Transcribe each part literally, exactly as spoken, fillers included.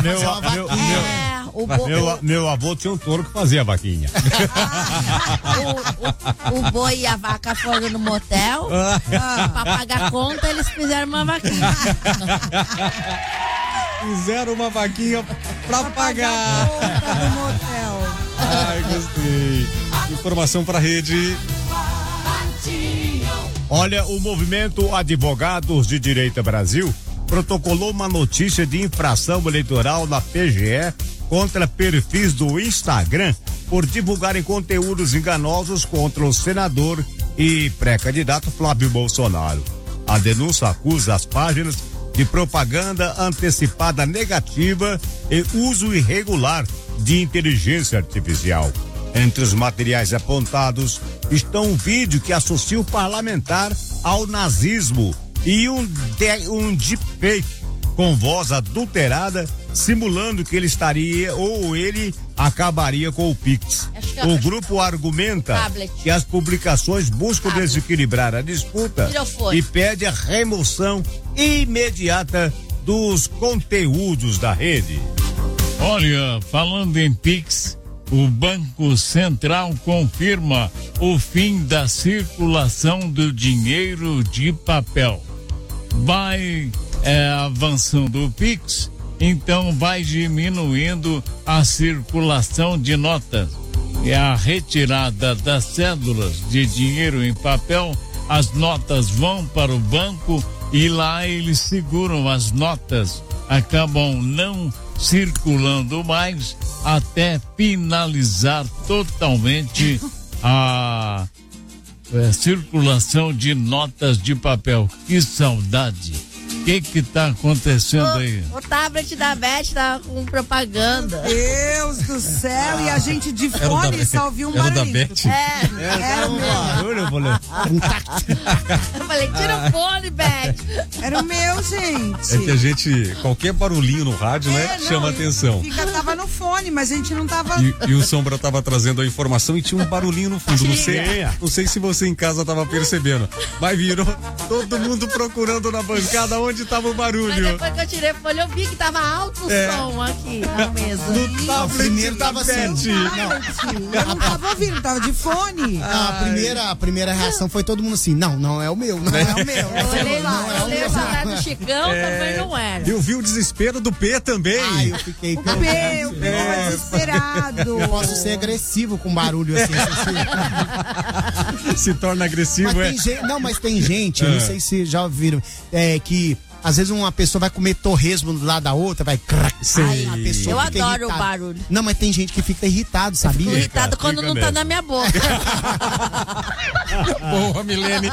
meu, fazer uma meu, vaquinha. meu, O bo... meu, meu avô tinha um touro que fazia vaquinha. o, o, o boi e a vaca foram no motel. Ah. Pra pagar a conta, eles fizeram uma vaquinha. Fizeram uma vaquinha pra, pra pagar. pagar a conta do motel. Ai, gostei. Informação pra rede. Olha, o movimento Advogados de Direito Brasil protocolou uma notícia de infração eleitoral na P G E contra perfis do Instagram por divulgarem conteúdos enganosos contra o senador e pré-candidato Flávio Bolsonaro. A denúncia acusa as páginas de propaganda antecipada negativa e uso irregular de inteligência artificial. Entre os materiais apontados estão um vídeo que associa o parlamentar ao nazismo e um, de, um deepfake com voz adulterada, simulando que ele estaria ou ele acabaria com o Pix. O grupo argumenta que as publicações buscam desequilibrar a disputa e pede a remoção imediata dos conteúdos da rede. Olha, falando em Pix, o Banco Central confirma o fim da circulação do dinheiro de papel. Vai é, avançando o Pix, então vai diminuindo a circulação de notas. E a retirada das cédulas de dinheiro em papel, as notas vão para o banco e lá eles seguram as notas, acabam não circulando mais até finalizar totalmente a, a circulação de notas de papel. Que saudade! O que que tá acontecendo o, aí? O tablet da Beth tá com propaganda. Meu Deus do céu, e a gente de fone da, só ouviu um era barulhinho. Da Beth? É, era, era um barulho, eu falei. Eu falei, tira o fone, Beth. Era o meu, gente. É que a gente, qualquer barulhinho no rádio, é, né, não, chama atenção. Fica, tava no fone, mas a gente não tava... E, e o Sombra tava trazendo a informação e tinha um barulhinho no fundo. Não sei, não sei se você em casa tava percebendo, mas virou todo mundo procurando na bancada onde tava o barulho. Mas depois que eu tirei o fone, eu vi que tava alto o é. som aqui na mesa. No tablet, primeiro tava assim. Não, eu não tava ouvindo, tava de fone. Não, a primeira, a primeira reação foi todo mundo assim, não, não é o meu, não é, é o meu. Eu olhei lá, eu olhei pra trás do Chicão, é. também não era. Eu vi o desespero do P também. Ai, eu fiquei... O P, o P é. desesperado. Eu posso ser agressivo com barulho assim. assim. Se torna agressivo, mas é? Tem gente, não, mas tem gente, é. não sei se já ouviram, é, que... Às vezes uma pessoa vai comer torresmo do lado da outra, vai... Ai, a pessoa eu adoro irritada. O barulho. Não, mas tem gente que fica irritado, sabia? Fico irritado quando fica não mesmo. Tá na minha boca. Boa, Milene.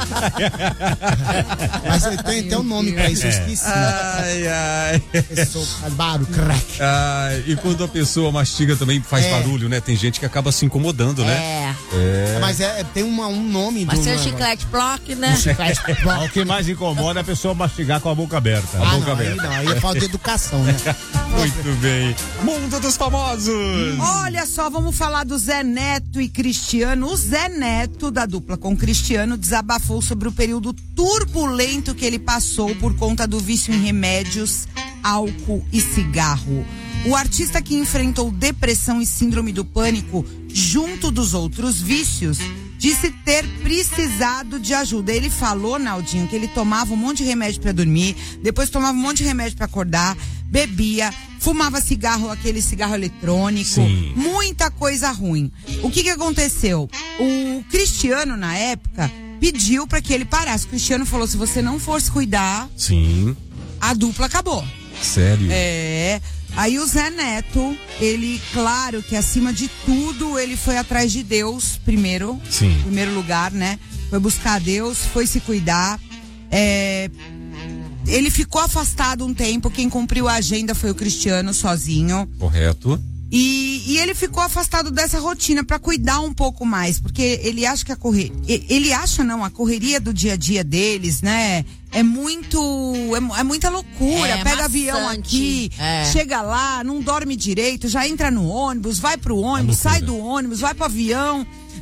Mas tem, tem um nome pra isso, eu esqueci. Ai, ai. Pessoa faz barulho, crack. Ai, e quando a pessoa mastiga também faz é. barulho, né? Tem gente que acaba se incomodando, né? É. é. Mas é, tem uma, um nome... Mas do, ser chiclete block, né? Um chiclete block. O que mais incomoda é a pessoa mastigar com a boca aberta. Ah, a boca não, aberta. Aí não, aí é falta de educação, né? Muito bem. Mundo dos famosos. Olha só, vamos falar do Zé Neto e Cristiano. O Zé Neto, da dupla com Cristiano, desabafou sobre o período turbulento que ele passou por conta do vício em remédios, álcool e cigarro. O artista, que enfrentou depressão e síndrome do pânico junto dos outros vícios, disse ter precisado de ajuda. Ele falou, Naldinho, que ele tomava um monte de remédio para dormir, depois tomava um monte de remédio para acordar, bebia, fumava cigarro, aquele cigarro eletrônico, Sim. muita coisa ruim. O que que aconteceu? O Cristiano, na época, pediu para que ele parasse. O Cristiano falou, se você não fosse cuidar, Sim. a dupla acabou. Sério? É... Aí o Zé Neto, ele, claro que acima de tudo, ele foi atrás de Deus primeiro, Sim. em primeiro lugar, né? Foi buscar Deus, foi se cuidar. É, ele ficou afastado um tempo, quem cumpriu a agenda foi o Cristiano sozinho. Correto. E, e ele ficou afastado dessa rotina para cuidar um pouco mais, porque ele acha que a correria, ele acha não, a correria do dia a dia deles, né? É muito, é, é muita loucura, é, pega maçante. Avião aqui, é. chega lá, não dorme direito, já entra no ônibus, vai pro ônibus, sai do ônibus, vai pro avião,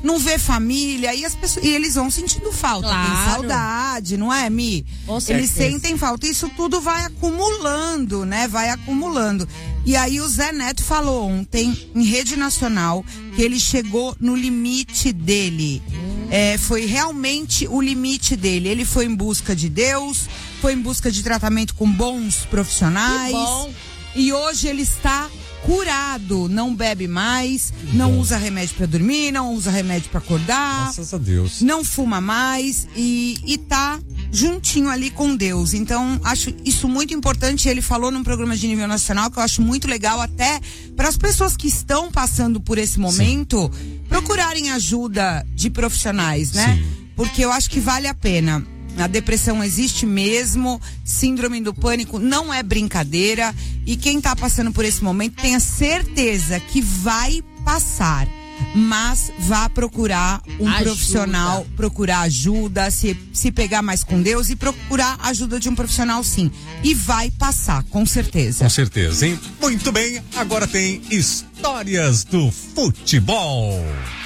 não vê família, e, as pessoas, e eles vão sentindo falta. Claro. Tem saudade, não é, Mi? Com Eles certeza. sentem falta. Isso tudo vai acumulando, né? Vai acumulando. E aí o Zé Neto falou ontem, em rede nacional, que ele chegou no limite dele. É, foi realmente o limite dele. Ele foi em busca de Deus, foi em busca de tratamento com bons profissionais. Que bom. E hoje ele está curado, não bebe mais, não usa remédio para dormir, não usa remédio para acordar. Graças a Deus. Não fuma mais e, e tá juntinho ali com Deus. Então, acho isso muito importante. Ele falou num programa de nível nacional que eu acho muito legal, até para as pessoas que estão passando por esse momento, sim, procurarem ajuda de profissionais, né? Sim. Porque eu acho que vale a pena. A depressão existe mesmo, síndrome do pânico não é brincadeira, e quem tá passando por esse momento tenha certeza que vai passar, mas vá procurar um ajuda. profissional, procurar ajuda, se, se pegar mais com Deus e procurar ajuda de um profissional, sim, e vai passar, com certeza. Com certeza, hein? Muito bem, agora tem histórias do futebol.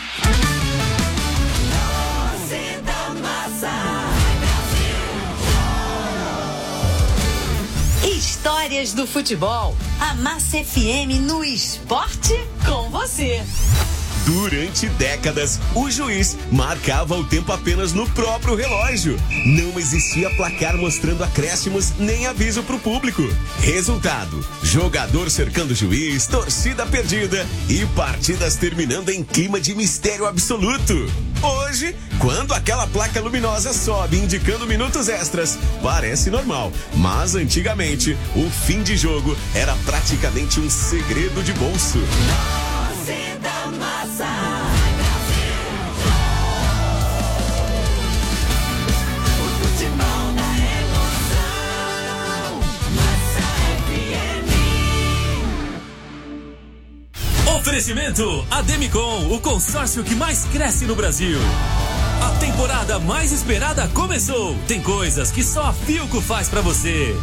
Histórias do futebol. A Massa F M no esporte com você. Durante décadas, o juiz marcava o tempo apenas no próprio relógio. Não existia placar mostrando acréscimos nem aviso pro público. Resultado: jogador cercando o juiz, torcida perdida e partidas terminando em clima de mistério absoluto. Hoje, quando aquela placa luminosa sobe indicando minutos extras, parece normal. Mas antigamente, o fim de jogo era praticamente um segredo de bolso. Oferecimento Ademicon, o consórcio que mais cresce no Brasil. A temporada mais esperada começou. Tem coisas que só a Philco faz pra você.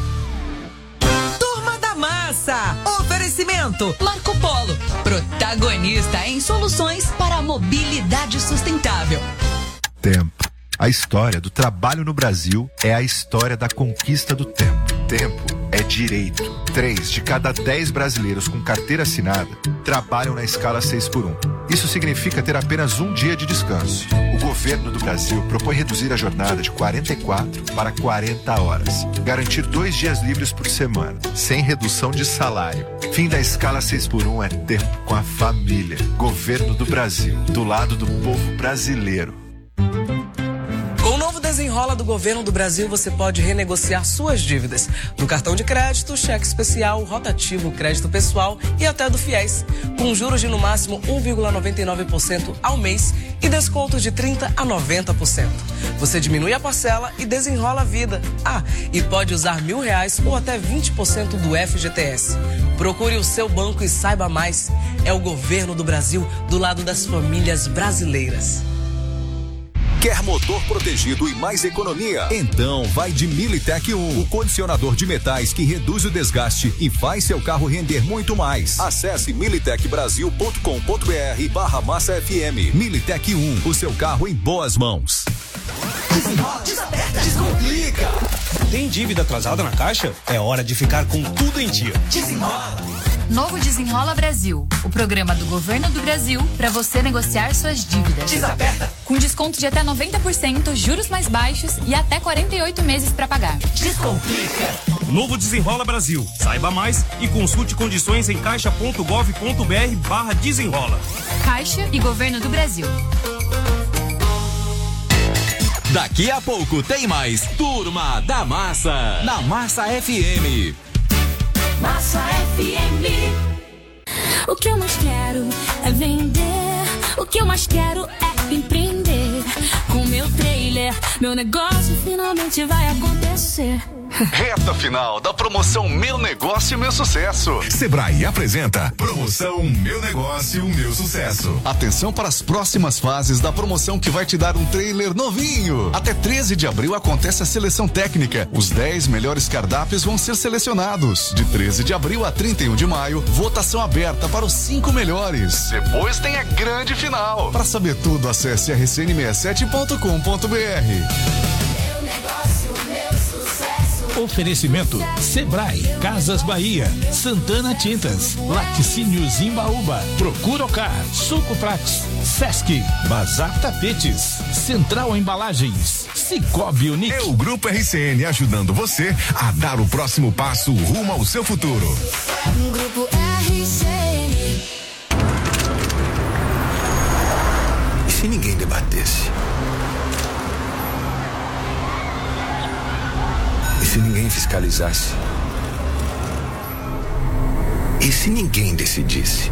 Turma da Massa. Oferecimento Marco Polo, protagonista em soluções para a mobilidade sustentável. Tempo. A história do trabalho no Brasil é a história da conquista do tempo. Tempo é direito. Três de cada dez brasileiros com carteira assinada trabalham na escala seis por um. Isso significa ter apenas um dia de descanso. O governo do Brasil propõe reduzir a jornada de quarenta e quatro para quarenta horas. Garantir dois dias livres por semana, sem redução de salário. Fim da escala seis por um é tempo com a família. Governo do Brasil, do lado do povo brasileiro. Com o novo Desenrola do Governo do Brasil, você pode renegociar suas dívidas no cartão de crédito, cheque especial, rotativo, crédito pessoal e até do FIES, com juros de no máximo um vírgula noventa e nove por cento ao mês e descontos de trinta por cento a noventa por cento. Você diminui a parcela e desenrola a vida. Ah, e pode usar mil reais ou até vinte por cento do F G T S. Procure o seu banco e saiba mais. É o Governo do Brasil do lado das famílias brasileiras. Quer motor protegido e mais economia? Então vai de Militec um, o condicionador de metais que reduz o desgaste e faz seu carro render muito mais. Acesse militec brasil ponto com ponto br barra massa F M. Militec um, o seu carro em boas mãos. Desenrola, desaperta, descomplica. Tem dívida atrasada na caixa? É hora de ficar com tudo em dia. Desenrola. Novo Desenrola Brasil, o programa do Governo do Brasil para você negociar suas dívidas. Desaperta. Com desconto de até noventa por cento, juros mais baixos e até quarenta e oito meses para pagar. Descomplica. Novo Desenrola Brasil. Saiba mais e consulte condições em caixa ponto gov ponto br barra desenrola. Caixa e Governo do Brasil. Daqui a pouco tem mais Turma da Massa, na Massa F M. Massa F M. O que eu mais quero é vender. O que eu mais quero é empreender. Com meu trailer, meu negócio finalmente vai acontecer. Reta final da promoção Meu Negócio, Meu Sucesso. Sebrae apresenta Promoção Meu Negócio, Meu Sucesso. Atenção para as próximas fases da promoção que vai te dar um trailer novinho. Até treze de abril acontece a seleção técnica. Os dez melhores cardápios vão ser selecionados. De treze de abril a trinta e um de maio, votação aberta para os cinco melhores. Depois tem a grande final. Para saber tudo, acesse r c n sessenta e sete ponto com ponto b r. Meu negócio, meu sucesso. Oferecimento Sebrae, Casas Bahia, Santana Tintas, Laticínios Imbaúba, Procuracar, Sucoprax, Sesc, Bazar Tapetes, Central Embalagens, Cicobi Unique. É o Grupo R C N ajudando você a dar o próximo passo rumo ao seu futuro. Grupo R C N. E se ninguém debatesse? E se ninguém fiscalizasse? E se ninguém decidisse?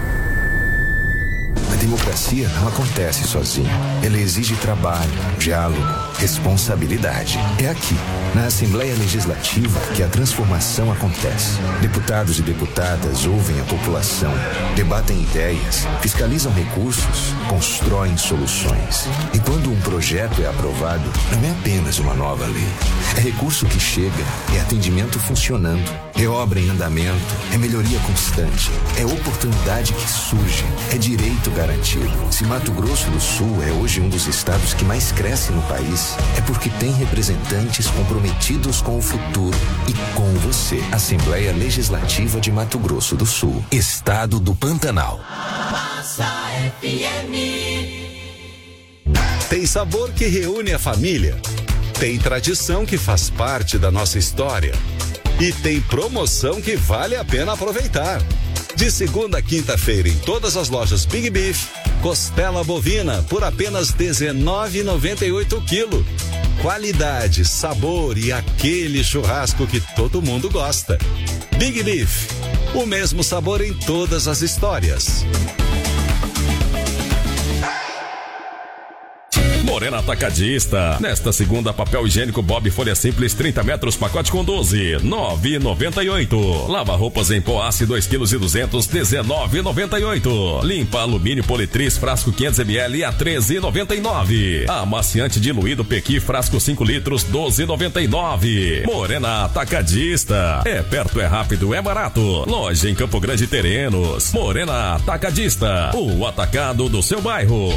A democracia não acontece sozinha. Ela exige trabalho, diálogo, responsabilidade. É aqui, na Assembleia Legislativa, que a transformação acontece. Deputados e deputadas ouvem a população, debatem ideias, fiscalizam recursos, constroem soluções. E quando um projeto é aprovado, não é apenas uma nova lei. É recurso que chega, é atendimento funcionando, é obra em andamento, é melhoria constante, é oportunidade que surge, é direito garantido. Se Mato Grosso do Sul é hoje um dos estados que mais cresce no país, é porque tem representantes comprometidos com o futuro e com você. Assembleia Legislativa de Mato Grosso do Sul, Estado do Pantanal. Massa F M. Tem sabor que reúne a família. Tem tradição que faz parte da nossa história. E tem promoção que vale a pena aproveitar. De segunda a quinta-feira em todas as lojas Big Beef, costela bovina por apenas dezenove reais e noventa e oito centavos o quilo. Qualidade, sabor e aquele churrasco que todo mundo gosta. Big Beef, o mesmo sabor em todas as histórias. Morena Atacadista. Nesta segunda, papel higiênico Bob Folha Simples trinta metros, pacote com doze, nove reais e noventa e oito centavos. Lava roupas em pó ácido dois quilos e duzentos, dezenove reais e noventa e oito centavos. Limpa alumínio Politriz frasco quinhentos mililitros a treze reais e noventa e nove centavos. Amaciante diluído Pequi frasco cinco litros, doze reais e noventa e nove centavos. Morena Atacadista. É perto, é rápido, é barato. Loja em Campo Grande Terrenos. Morena Atacadista. O atacado do seu bairro.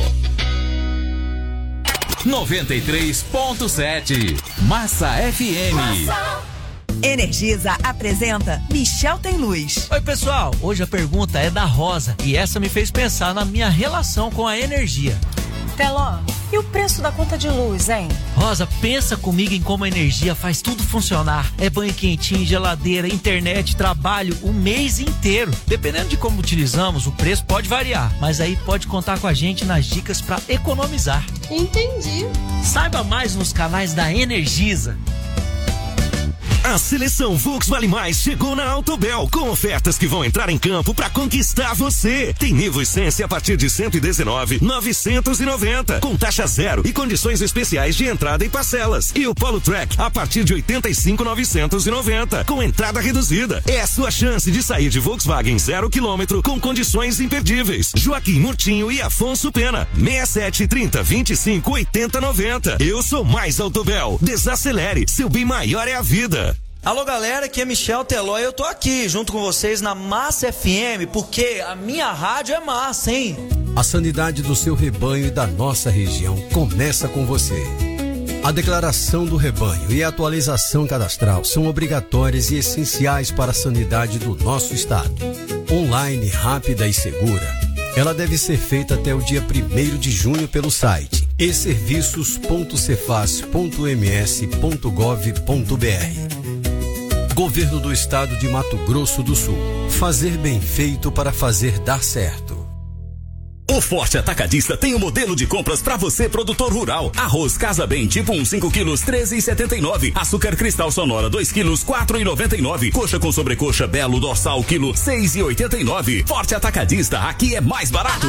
noventa e três ponto sete Massa F M. Massa. Energisa apresenta Michel Tem Luz. Oi pessoal, hoje a pergunta é da Rosa e essa me fez pensar na minha relação com a energia. Teló, e o preço da conta de luz, hein? Rosa, pensa comigo em como a energia faz tudo funcionar. É banho quentinho, geladeira, internet, trabalho, o mês inteiro. Dependendo de como utilizamos, o preço pode variar, mas aí pode contar com a gente nas dicas para economizar. Entendi. Saiba mais nos canais da Energisa. A seleção Volks Vale Mais chegou na Autobel com ofertas que vão entrar em campo para conquistar você. Tem Nivo Essence a partir de cento e dezenove mil novecentos e noventa com taxa zero e condições especiais de entrada e parcelas. E o Polo Track a partir de oitenta e cinco mil novecentos e noventa com entrada reduzida. É a sua chance de sair de Volkswagen zero quilômetro com condições imperdíveis. Joaquim Murtinho e Afonso Pena. sessenta e sete, trinta, vinte e cinco, oitenta, noventa. Eu sou mais Autobel. Desacelere, seu bem maior é a vida. Alô galera, aqui é Michel Teló e eu tô aqui junto com vocês na Massa F M, porque a minha rádio é massa, hein? A sanidade do seu rebanho e da nossa região começa com você. A declaração do rebanho e a atualização cadastral são obrigatórias e essenciais para a sanidade do nosso estado. Online, rápida e segura, ela deve ser feita até o dia primeiro de junho pelo site e serviços ponto cefaz ponto m s ponto gov ponto b r. Governo do Estado de Mato Grosso do Sul. Fazer bem feito para fazer dar certo. O Forte Atacadista tem um modelo de compras para você, produtor rural. Arroz Casa Bem, tipo um, cinco quilos, treze reais e setenta e nove centavos. Açúcar Cristal Sonora, dois quilos, quatro reais e noventa e nove centavos. Coxa com sobrecoxa Belo Dorsal, quilo, seis reais e oitenta e nove centavos. Forte Atacadista, aqui é mais barato.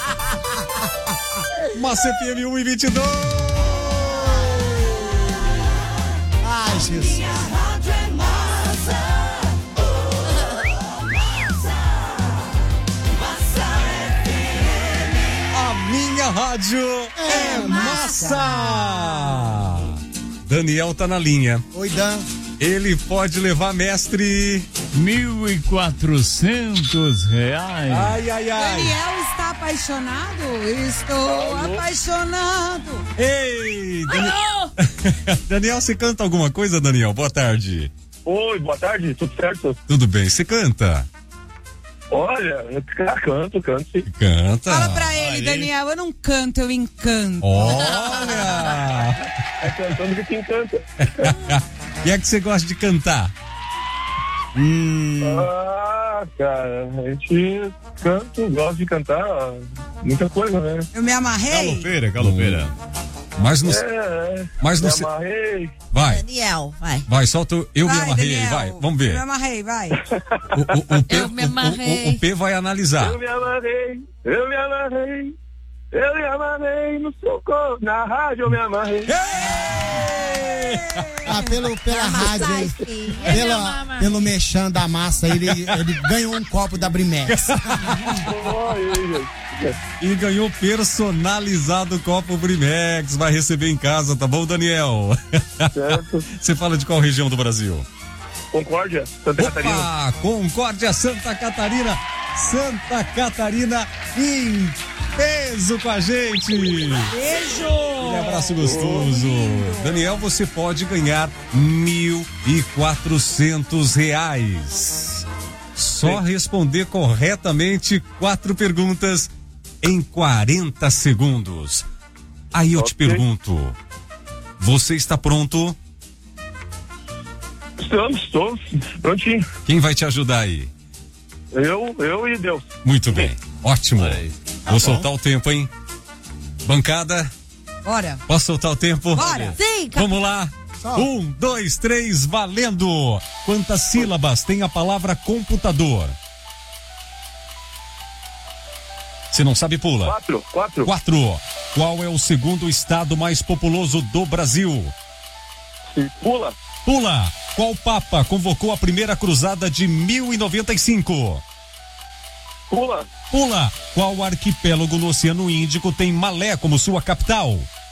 Massa F M um e vinte e dois. Ai, Jesus. rádio é massa. Daniel tá na linha. Oi, Dan. Ele pode levar, mestre, mil e quatrocentos reais. Ai, ai, ai. Daniel está apaixonado? Estou Alô? apaixonado. Ei, Dani... Daniel, você canta alguma coisa, Daniel? Boa tarde. Oi, boa tarde, tudo certo? Tudo bem, você canta? Olha, eu canto, canto sim. Canta. Fala pra ele, Aí. Daniel, eu não canto, eu encanto. Olha! É cantando que quem canta. E é que você gosta de cantar? Hum. Ah, cara, a gente canta, gosta de cantar muita coisa, né? Eu me amarrei? Galopeira, galopeira. Mas no... É, Mas no... me amarrei. Vai. Daniel, vai. Vai, solta o Eu Vai, me amarrei Daniel. aí, vai. Vamos ver. Eu me amarrei, vai. O, o, o, P, Eu me o- amarrei. o- o P vai analisar. Eu me amarrei, eu me amarrei, eu me amarrei no seu corpo, na rádio eu me amarrei. Ah, pelo, pela rádio aí, pela, pelo mexão da massa, ele, ele ganhou um copo da Brimex. E ganhou personalizado o copo Brimex. Vai receber em casa, tá bom, Daniel? Certo. Você fala de qual região do Brasil? Concórdia, Santa Catarina. Ah, Concórdia, Santa Catarina. Santa Catarina em peso com a gente. Beijo! Um abraço gostoso. Daniel, você pode ganhar mil e quatrocentos reais. Só responder corretamente quatro perguntas em quarenta segundos. Aí eu te pergunto, você está pronto? Estamos, estamos, prontinho. Quem vai te ajudar aí? Eu, eu e Deus. Muito bem, ótimo. Tá Vou soltar o tempo, hein? Bancada, Bora. posso soltar o tempo? Bora. Sim, cap- Vamos lá. Um, dois, três, valendo! Quantas sílabas tem a palavra computador? Se não sabe, pula. Quatro, quatro. Quatro. Qual é o segundo estado mais populoso do Brasil? Pula. Pula. Qual papa convocou a primeira cruzada de mil e noventa e cinco? Pula. Pula. Qual arquipélago no Oceano Índico tem Malé como sua capital?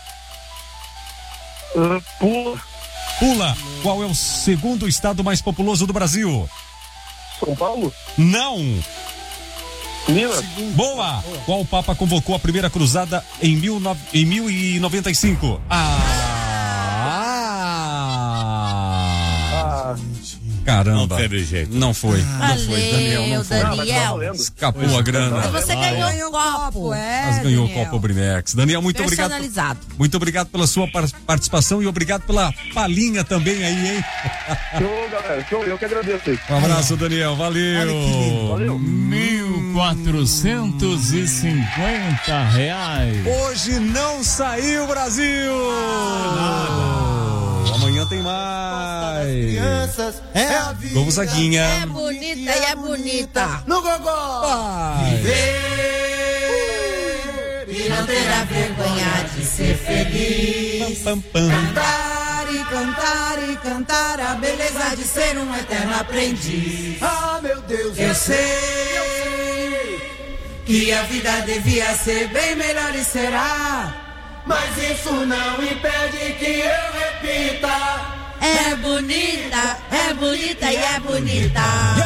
Uh, pula. Pula. Qual é o segundo estado mais populoso do Brasil? São Paulo? Não. Minas. Boa. Qual papa convocou a primeira cruzada em, mil nove- em mil e noventa e cinco? Ah. Caramba. Não teve jeito. Não foi. Não foi, Valeu, Daniel. Não foi. Daniel. Escapou a grana. Você ganhou um copo. Mas ganhou o copo Brimex. Daniel, muito obrigado. Personalizado. Muito obrigado pela sua par- participação e obrigado pela palhinha também aí, hein? Show, galera. Show, eu que agradeço aí. Um abraço, Daniel. Valeu. Valeu. Mil quatrocentos e cinquenta reais. Hoje não saiu, Brasil! Amanhã tem mais. Crianças, é a vida. Gonzaguinha. É bonita e é bonita. No gogó. Vai. E não terá vergonha de ser feliz. Pam, pam. Cantar e cantar e cantar a beleza de ser um eterno aprendiz. Ah, meu Deus, Eu sei que a vida devia ser bem melhor e será. mas isso não impede que eu repita. É bonita, é bonita e é bonita.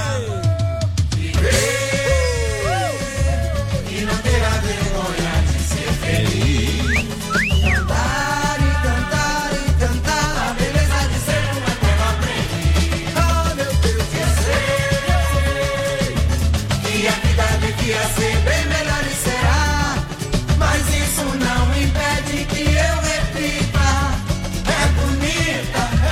E não terá vergonha de ser feliz. Cantar e cantar e cantar a beleza de ser um eterno aprendiz. Ah, meu Deus, eu sei Que a vida devia ser bem melhor e será. Mas isso não impede que eu repita. É bonita, é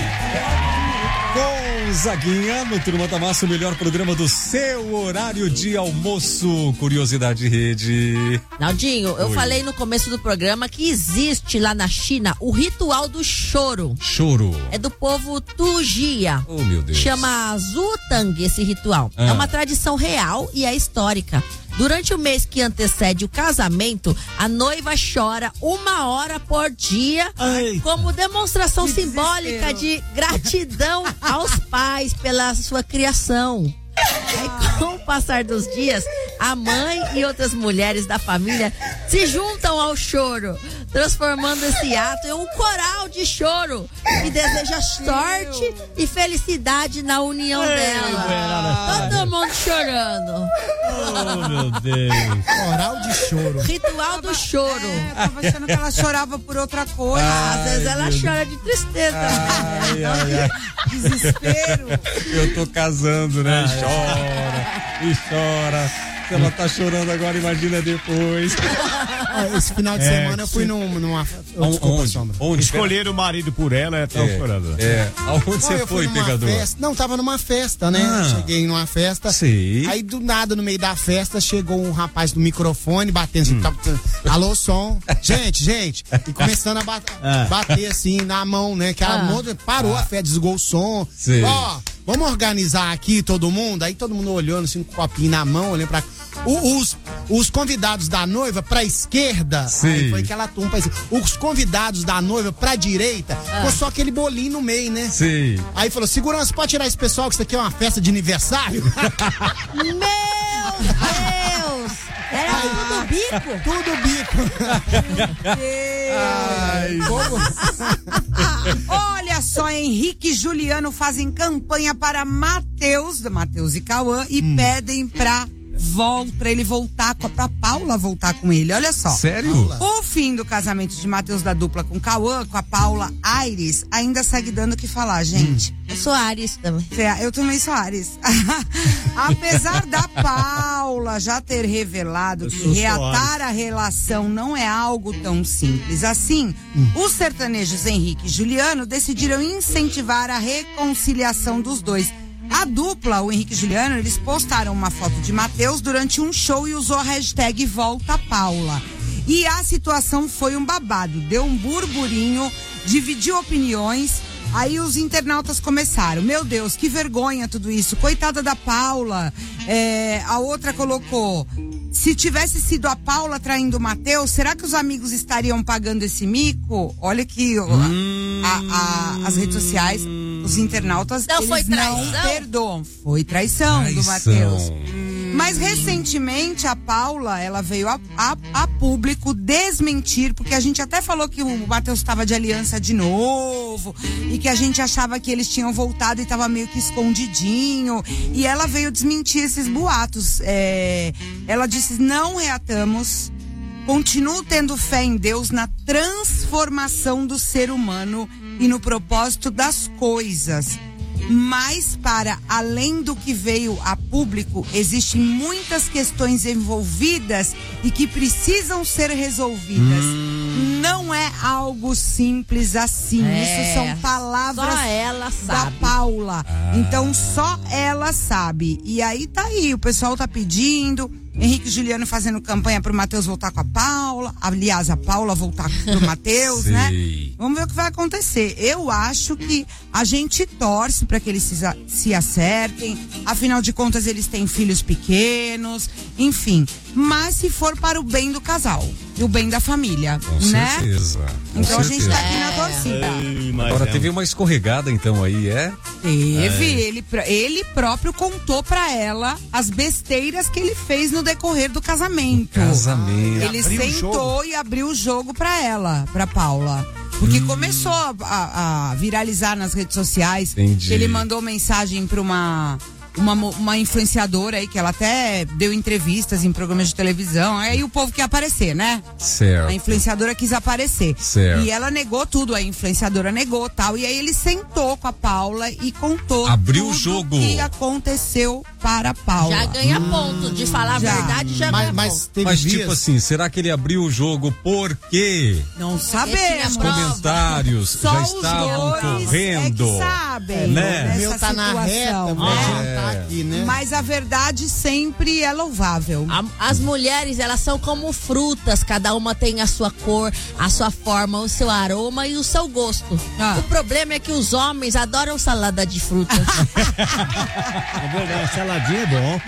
Gonzaguinha no Turma da Massa, o melhor programa do seu horário de almoço. Curiosidade Rede. Naldinho, eu Oi. falei no começo do programa que existe lá na China o ritual do choro. Choro. É do povo Tujia. Oh, meu Deus. Chama Zutang esse ritual. Ah. É uma tradição real e é histórica. Durante o mês que antecede o casamento, a noiva chora uma hora por dia como demonstração simbólica de gratidão aos pais pela sua criação. Aí, com o passar dos dias, a mãe e outras mulheres da família se juntam ao choro, transformando esse ato em um coral de choro que deseja sorte e felicidade na união Ei, dela. Todo mundo chorando. Oh, meu Deus. Coral de choro. Ritual do choro. É, eu tava achando que ela chorava por outra coisa. Às vezes ela chora de tristeza. Ai, ai, ai. Desespero. Eu tô casando, né? E chora, e chora. Se ela tá chorando agora, imagina depois. Esse final de É, semana eu fui sim. num, numa. On- Desculpa, onde? Sombra. Onde? Escolher o marido por ela é tão É, chorando. é. Aonde Não, você eu fui foi, numa pegador? festa- Não, tava numa festa, né? Ah. Cheguei numa festa. Sim. Aí do nada, no meio da festa, chegou um rapaz no microfone batendo assim, Hum. tá- alô, som. Gente, gente. E começando a bat- Ah. bater assim na mão, né? Que a Ah. moça parou a festa, desligou o som. Sim. Ó, vamos organizar aqui todo mundo. Aí todo mundo olhando assim, com o copinho na mão, olhando pra. O- os, os convidados da noiva pra esquerda, Sim. aí foi aquela turma, assim, os convidados da noiva pra direita, ficou só aquele bolinho no meio, né? Sim. Aí falou, segurança, pode tirar esse pessoal que isso aqui é uma festa de aniversário? Meu Deus! Era tudo bico? Tudo bico. Ai. Olha só, Henrique e Juliano fazem campanha para Matheus, Matheus e Cauã, e Hum. pedem pra volta para ele voltar com pra Paula voltar com ele. Olha só. Sério? O fim do casamento de Matheus da dupla com Cauã, com a Paula Aires, ainda segue dando o que falar, gente. Eu sou Ares também. É, eu também sou Ares. Apesar da Paula já ter revelado Eu que sou reatar a relação não é algo tão simples assim, os sertanejos Henrique e Juliano decidiram incentivar a reconciliação dos dois. A dupla, o Henrique e Juliano, eles postaram uma foto de Matheus durante um show e usou a hashtag Volta Paula. E a situação foi um babado, deu um burburinho, dividiu opiniões. Aí os internautas começaram, meu Deus, que vergonha tudo isso, coitada da Paula. É, a outra colocou, se tivesse sido a Paula traindo o Matheus, será que os amigos estariam pagando esse mico? Olha que Hum. a, a, as redes sociais, os internautas, Não eles foi traição? não perdoam. Foi traição, do Traição. Matheus. Mas recentemente a Paula, ela veio a, a, a público desmentir, porque a gente até falou que o Matheus estava de aliança de novo e que a gente achava que eles tinham voltado e estava meio que escondidinho. E ela veio desmentir esses boatos. É, ela disse, não reatamos, continuo tendo fé em Deus, na transformação do ser humano e no propósito das coisas. Mas para além do que veio a público, existem muitas questões envolvidas e que precisam ser resolvidas. Hum. Não é algo simples assim. É, Isso são palavras só ela da sabe. Paula. Ah. Então só ela sabe. E aí tá aí, o pessoal tá pedindo. Henrique e Juliano fazendo campanha pro Matheus voltar com a Paula. Aliás, a Paula voltar pro Matheus, né? Vamos ver o que vai acontecer. Eu acho que a gente torce para que eles se, se acertem. Afinal de contas, eles têm filhos pequenos. Enfim. Mas se for para o bem do casal e o bem da família, Com né? certeza. Com Então a certeza. gente tá aqui na torcida. Agora teve uma escorregada então aí, é? Teve, É. ele, ele próprio contou pra ela as besteiras que ele fez no decorrer do casamento. Casamento. Ele Abriu o sentou jogo. e abriu o jogo pra ela, pra Paula. Porque Hum. começou a, a- a viralizar nas redes sociais. Entendi. Ele mandou mensagem pra uma, uma, mo- uma influenciadora aí, que ela até deu entrevistas em programas de televisão. Aí o povo quer aparecer, né? Certo. A influenciadora quis aparecer. Certo. E ela negou tudo, a influenciadora negou tal. E aí ele sentou com a Paula e contou Abriu o tudo jogo. que aconteceu para a Paula. Já ganha ponto. De falar a Já. verdade, já Mas- ganha mas ponto. teve Mas dias- tipo assim, será que ele abriu o jogo porque Não Ele tinha sabemos. prova. comentários Só já os estavam dois correndo? é que sabem, né? nessa O meu tá na situação, reta, né? vou adiantar aqui, né? Mas a verdade sempre é louvável. A- As mulheres, elas são como frutas, cada uma tem a sua cor, a sua forma, o seu aroma e o seu gosto. Ah. O problema é que os homens adoram salada de frutas. É verdade, saladinha é bom.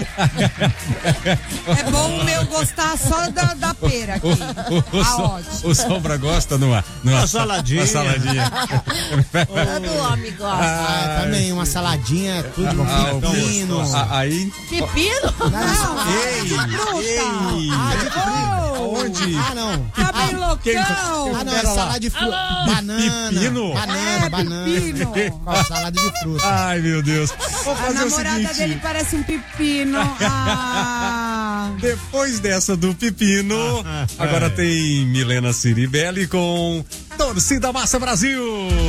É bom o meu gostar só da, da pera aqui. O, o, Ah, so- ótimo. o Sombra gosta numa, numa Uma saladinha. Uma saladinha. Todo homem gosta. Ah, também, uma saladinha, tudo bom. Ah, o Pepino, pepino. A- Aí. Pepino? Ei, ei. Onde? Ah, não. Tá bem loucão. Ah, não, é salada de fruta. Banana. Pepino? Banana, É, banana. pepino. Ó, salada de fruta. Ai, meu Deus. Vou A fazer o namorada seguinte. dele parece um pepino. Ah. Depois dessa do pepino, agora tem Milena Ciribelli com Torcida Massa Brasil.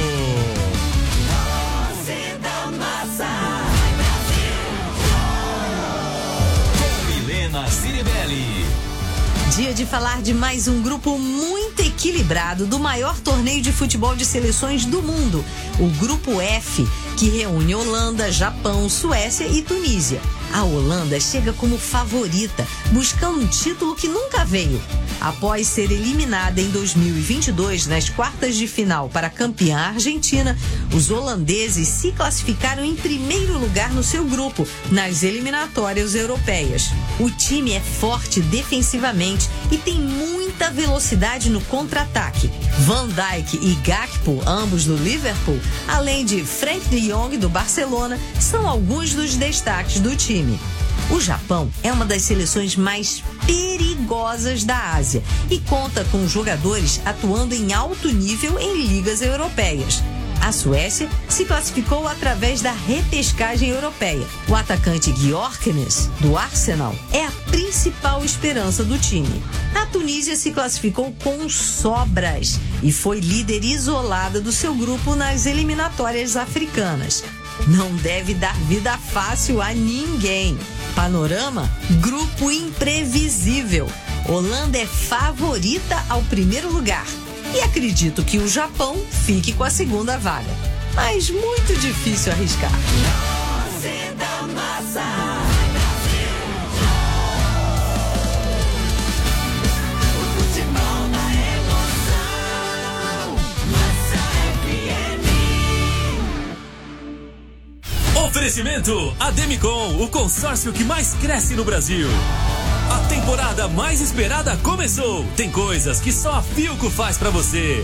Milena Ciribelli. Dia de falar de mais um grupo muito equilibrado do maior torneio de futebol de seleções do mundo, o Grupo F, que reúne Holanda, Japão, Suécia e Tunísia. A Holanda chega como favorita, buscando um título que nunca veio. Após ser eliminada em dois mil e vinte e dois nas quartas de final para a campeã Argentina, os holandeses se classificaram em primeiro lugar no seu grupo, nas eliminatórias europeias. O time é forte defensivamente e tem muita velocidade no contra-ataque. Van Dijk e Gakpo, ambos do Liverpool, além de Frenkie de Jong do Barcelona, são alguns dos destaques do time. O Japão é uma das seleções mais perigosas da Ásia e conta com jogadores atuando em alto nível em ligas europeias. A Suécia se classificou através da repescagem europeia. O atacante Gyökeres, do Arsenal, é a principal esperança do time. A Tunísia se classificou com sobras e foi líder isolada do seu grupo nas eliminatórias africanas. Não deve dar vida fácil a ninguém. Panorama: grupo imprevisível. Holanda é favorita ao primeiro lugar. E acredito que o Japão fique com a segunda vaga. Mas muito difícil arriscar. Oferecimento Ademicon, o consórcio que mais cresce no Brasil. A temporada mais esperada começou. Tem coisas que só a Philco faz pra você.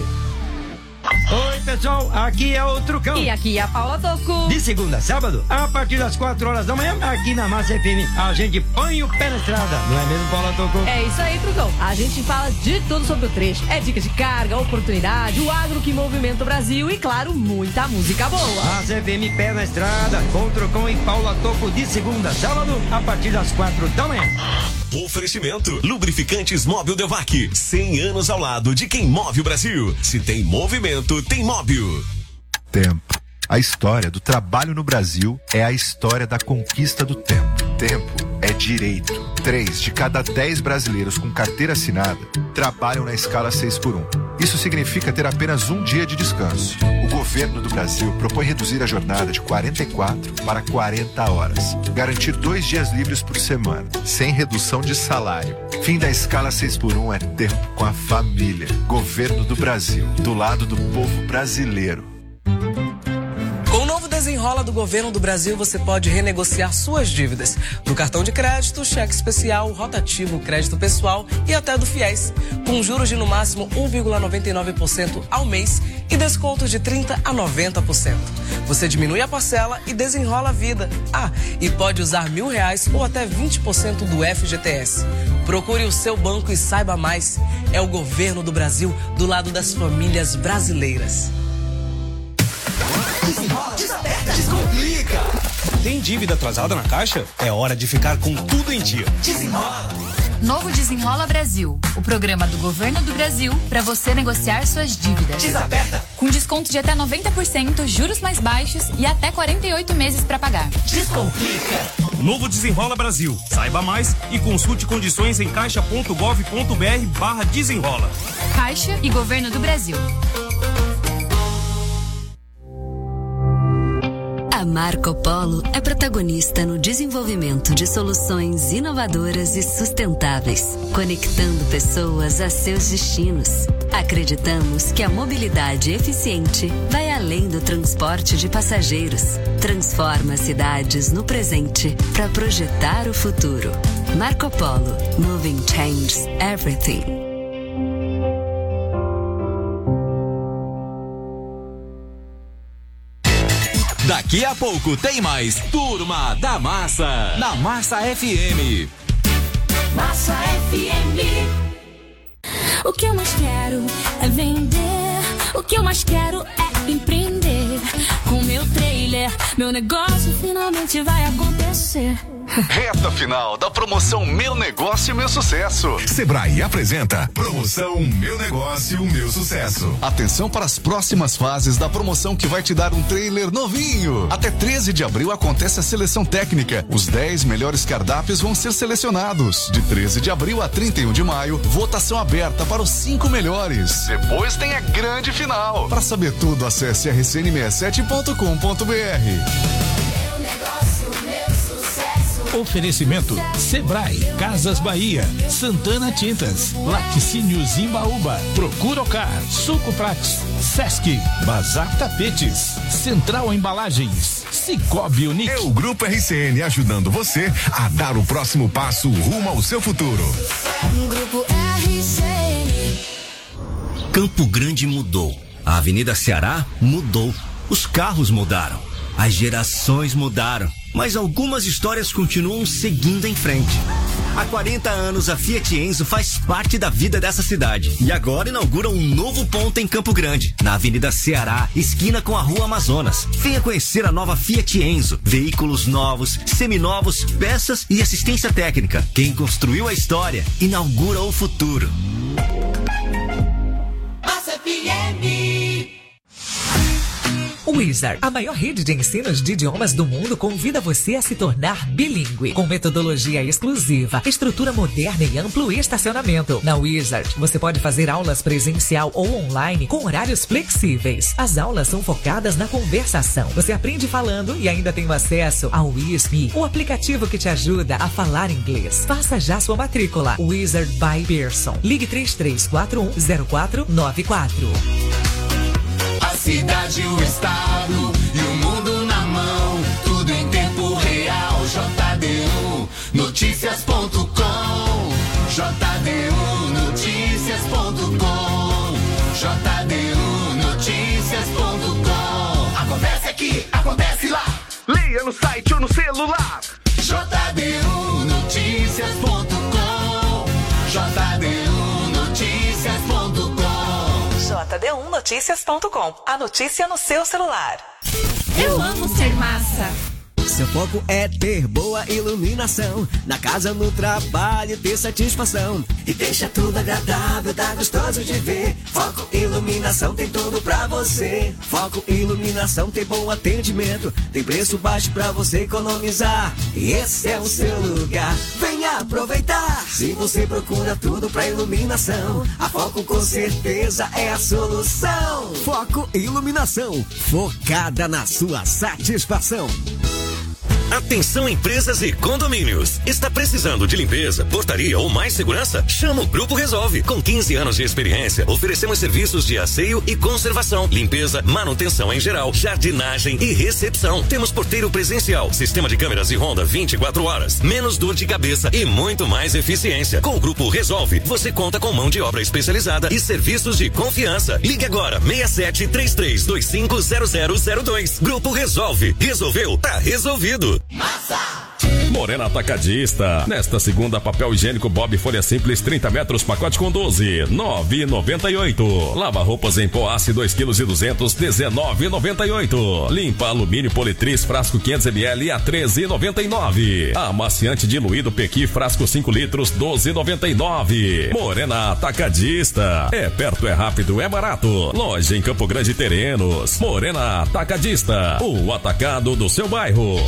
Oi, pessoal, aqui é o Trucão. E aqui é a Paula Toco. De segunda a sábado, a partir das quatro horas da manhã, aqui na Massa F M, a gente põe o pé na estrada. Não é mesmo, Paula Toco? É isso aí, Trucão. A gente fala de tudo sobre o trecho. É dicas de carga, oportunidade, o agro que movimenta o Brasil e, claro, muita música boa. Massa F M, pé na estrada, com Trucão e Paula Toco, de segunda a sábado, a partir das quatro da manhã. Oferecimento Lubrificantes Móbil Delvac. cem anos ao lado de quem move o Brasil. Se tem movimento, tem móvel. Tempo. A história do trabalho no Brasil é a história da conquista do tempo. Tempo é direito. Três de cada dez brasileiros com carteira assinada trabalham na escala seis por um. Isso significa ter apenas um dia de descanso. O governo do Brasil propõe reduzir a jornada de quarenta e quatro para quarenta horas. Garantir dois dias livres por semana, sem redução de salário. Fim da escala seis por um é tempo com a família. Governo do Brasil, do lado do povo brasileiro. Com o novo Desenrola do Governo do Brasil, você pode renegociar suas dívidas no cartão de crédito, cheque especial, rotativo, crédito pessoal e até do FIES, com juros de no máximo um vírgula noventa e nove por cento ao mês e desconto de trinta a noventa por cento. Você diminui a parcela e desenrola a vida. Ah, e pode usar mil reais ou até vinte por cento do F G T S. Procure o seu banco e saiba mais. É o Governo do Brasil do lado das famílias brasileiras. Desenrola, desaperta, descomplica. Tem dívida atrasada na caixa? É hora de ficar com tudo em dia. Desenrola. Novo Desenrola Brasil, o programa do Governo do Brasil para você negociar suas dívidas. Desaperta. Com desconto de até noventa por cento, juros mais baixos e até quarenta e oito meses para pagar. Descomplica. Novo Desenrola Brasil. Saiba mais e consulte condições em caixa ponto gov ponto br barra desenrola. Caixa e Governo do Brasil. A Marco Polo é protagonista no desenvolvimento de soluções inovadoras e sustentáveis, conectando pessoas a seus destinos. Acreditamos que a mobilidade eficiente vai além do transporte de passageiros. Transforma cidades no presente para projetar o futuro. Marco Polo. Moving changes everything. Daqui a pouco tem mais Turma da Massa, na Massa F M. Massa F M. O que eu mais quero é vender. O que eu mais quero é empreender. Com meu trailer, meu negócio finalmente vai acontecer. Reta final da promoção Meu Negócio, Meu Sucesso. Sebrae apresenta Promoção Meu Negócio, Meu Sucesso. Atenção para as próximas fases da promoção que vai te dar um trailer novinho. Até treze de abril acontece a seleção técnica. Os dez melhores cardápios vão ser selecionados. De treze de abril a trinta e um de maio, votação aberta para os cinco melhores. Depois tem a grande final. Para saber tudo, acesse r c n sessenta e sete ponto com ponto b r. Oferecimento Sebrae, Casas Bahia, Santana Tintas, Laticínios Imbaúba, Procuracar, Suco Prates, Sesc, Bazar Tapetes, Central Embalagens, Cicobi Unique. É o Grupo R C N ajudando você a dar o próximo passo rumo ao seu futuro. Grupo R C N. Campo Grande mudou, a Avenida Ceará mudou, os carros mudaram, as gerações mudaram. Mas algumas histórias continuam seguindo em frente. Há quarenta anos, a Fiat Enzo faz parte da vida dessa cidade. E agora inaugura um novo ponto em Campo Grande, na Avenida Ceará, esquina com a Rua Amazonas. Venha conhecer a nova Fiat Enzo. Veículos novos, seminovos, peças e assistência técnica. Quem construiu a história, inaugura o futuro. Massa F M. Wizard, a maior rede de ensinos de idiomas do mundo, convida você a se tornar bilíngue, com metodologia exclusiva, estrutura moderna e amplo estacionamento. Na Wizard, você pode fazer aulas presencial ou online com horários flexíveis. As aulas são focadas na conversação. Você aprende falando e ainda tem o acesso ao Whisme, o aplicativo que te ajuda a falar inglês. Faça já sua matrícula. Wizard by Pearson. Ligue três três quatro um zero quatro nove quatro. A cidade, o estado e o mundo na mão, tudo em tempo real. J D U Notícias ponto com, J D U Notícias ponto com, J D U Notícias ponto com. Acontece aqui, acontece lá. Leia no site ou no celular. J D U Notícias ponto com, J D U Notícias ponto com. J D um Notícias ponto com. A notícia no seu celular. Eu amo ser massa. Seu foco é ter boa iluminação, na casa, no trabalho, ter satisfação. E deixa tudo agradável, tá gostoso de ver. Foco Iluminação tem tudo pra você. Foco Iluminação tem bom atendimento, tem preço baixo pra você economizar. E esse é o seu lugar, venha aproveitar. Se você procura tudo pra iluminação, a Foco com certeza é a solução. Foco Iluminação, focada na sua satisfação. Atenção, empresas e condomínios. Está precisando de limpeza, portaria ou mais segurança? Chama o Grupo Resolve. Com quinze anos de experiência, oferecemos serviços de asseio e conservação, limpeza, manutenção em geral, jardinagem e recepção. Temos porteiro presencial, sistema de câmeras e ronda vinte e quatro horas, menos dor de cabeça e muito mais eficiência. Com o Grupo Resolve, você conta com mão de obra especializada e serviços de confiança. Ligue agora, seis sete três três dois cinco zero zero zero dois. Grupo Resolve. Resolveu? Tá resolvido. Massa! Morena Atacadista. Nesta segunda, papel higiênico Bob Folha Simples trinta metros, pacote com doze, nove e noventa e oito. Lava roupas em pó ácido dois quilos e duzentos, dezenove e noventa e oito. Limpa alumínio Politriz frasco quinhentos mililitros a treze e noventa e nove. Amaciante diluído Pequi frasco cinco litros, doze e noventa e nove. Morena Atacadista. É perto, é rápido, é barato. Loja em Campo Grande Terrenos. Morena Atacadista. O atacado do seu bairro.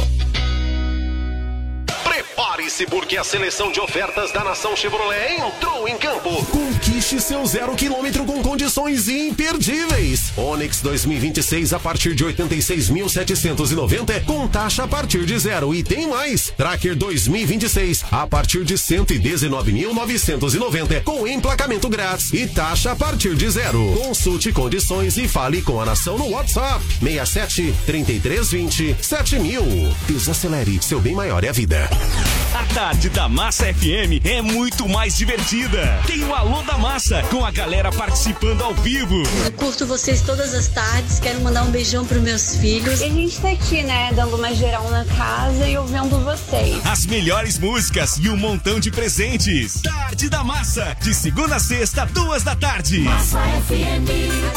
Prepare-se, porque a seleção de ofertas da Nação Chevrolet entrou em campo. Conquiste seu zero quilômetro com condições imperdíveis. Onix dois mil e vinte e seis a partir de oitenta e seis mil setecentos e noventa, com taxa a partir de zero. E tem mais. Tracker dois mil e vinte e seis a partir de cento e dezenove mil novecentos e noventa, com emplacamento grátis e taxa a partir de zero. Consulte condições e fale com a Nação no WhatsApp seis sete, trinta e três vinte, sete mil. Desacelere, seu bem maior é a vida. A tarde da Massa F M é muito mais divertida. Tem o Alô da Massa, com a galera participando ao vivo. Eu curto vocês todas as tardes, quero mandar um beijão pros meus filhos. E a gente tá aqui, né, dando uma geral na casa e ouvindo vocês. As melhores músicas e um montão de presentes. Tarde da Massa, de segunda a sexta, duas da tarde. Massa F M.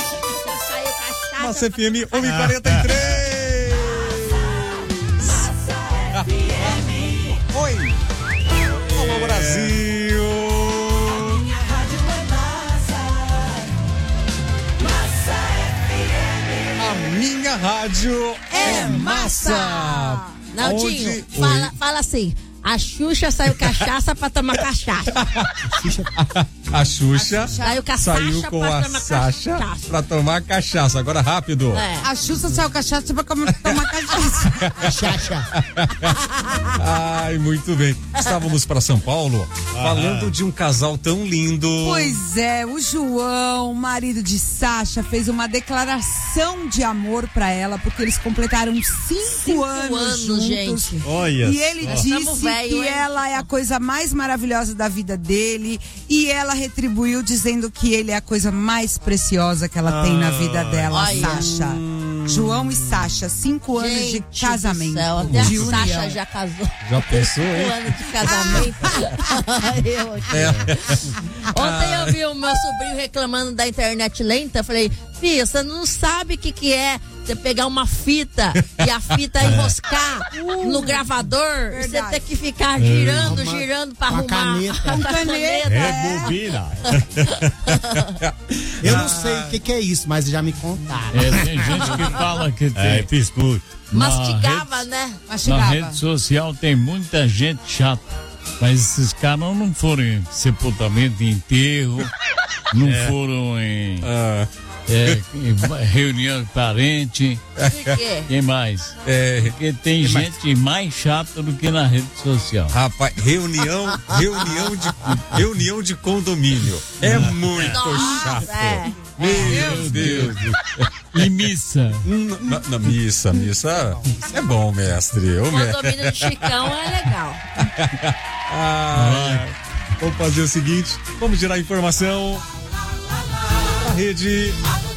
Massa F M um e quarenta e três. Massa F M. Oi. Alô, Brasil. A minha rádio é Massa. Massa F M. A minha rádio é massa. Naldinho, Onde... fala, fala assim. A Xuxa saiu cachaça pra tomar cachaça. A Xuxa, a Xuxa saiu, saiu com a Sasha pra tomar cachaça. Agora rápido. É. A Xuxa saiu cachaça pra tomar cachaça. Cachaça. Ai, muito bem. Estávamos para São Paulo falando de um casal tão lindo. Pois é, o João, marido de Sasha, fez uma declaração de amor pra ela, porque eles completaram cinco, cinco anos, anos juntos. Gente. Olha e ele só. disse Velho, que hein? ela é a coisa mais maravilhosa da vida dele, e ela retribuiu dizendo que ele é a coisa mais preciosa que ela ah, tem na vida dela, olha. Sasha. Hum. João e Sasha, cinco Gente anos de casamento. Céu, até de a união. Sasha já casou. Já pensou, hein? Cinco anos de casamento. eu aqui. É. Ontem eu vi o meu sobrinho reclamando da internet lenta. Eu falei, filha, você não sabe o que, que é você pegar uma fita e a fita enroscar uh, no gravador, verdade. Você ter que ficar girando, é, uma, girando pra arrumar. Caneta. Com caneta. Rebobina. É. Eu não sei o que, que é isso, mas já me contaram. É, tem gente que fala que tem. É, Facebook. Mastigava, rede, né? Mastigava. Na rede social tem muita gente chata. Mas esses caras não foram em sepultamento, em enterro, não é. foram em. Ah. É, reunião de parente. Quem mais? É, porque tem gente mais? mais chata do que na rede social. Rapaz, reunião, reunião de reunião de condomínio. É muito Nossa, chato. É. Meu Deus. Deus. E missa? Na, na missa, missa é bom, mestre. O condomínio de Chicão é legal. Ah, vamos fazer o seguinte, vamos tirar a informação da rede.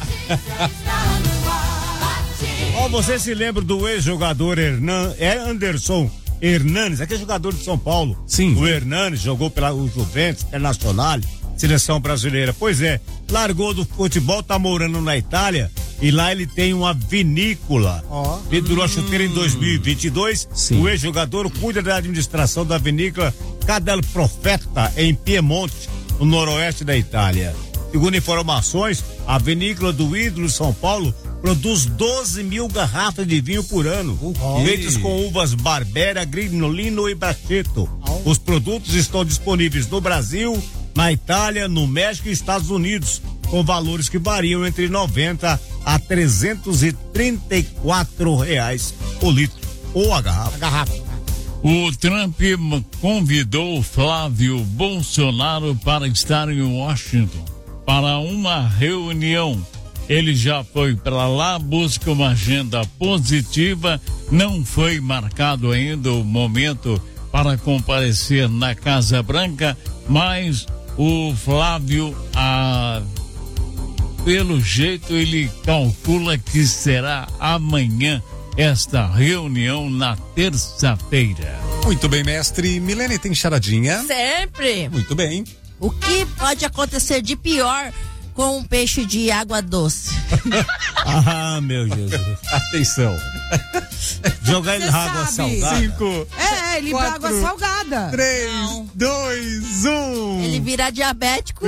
Ó, oh, você se lembra do ex-jogador Hernan, é Anderson Hernanes, aquele jogador de São Paulo? Sim. O Hernanes jogou pela o Juventus Internacional, seleção brasileira. Pois é, largou do futebol, tá morando na Itália e lá ele tem uma vinícola. Oh. Pendurou a chuteira em dois mil e vinte e dois. Sim. O ex-jogador cuida da administração da vinícola Cadel Profeta em Piemonte, no noroeste da Itália. Segundo informações, a vinícola do ídolo São Paulo produz doze mil garrafas de vinho por ano, okay. feitas com uvas Barbera, Grinolino e Braccetto. Oh. Os produtos estão disponíveis no Brasil, na Itália, no México e Estados Unidos, com valores que variam entre noventa a trezentos e trinta e quatro reais o litro ou a garrafa. A garrafa. O Trump convidou Flávio Bolsonaro para estar em Washington para uma reunião. Ele já foi para lá, busca uma agenda positiva, não foi marcado ainda o momento para comparecer na Casa Branca, mas o Flávio, ah, pelo jeito, ele calcula que será amanhã esta reunião na terça-feira. Muito bem, mestre. Milene, tem charadinha? Sempre. Muito bem. O que pode acontecer de pior com um peixe de água doce? Ah, meu Jesus. Atenção. Jogar ele na água salgada. Cinco. É, ele quatro, água salgada. Três, Não. dois, um. Ele vira diabético.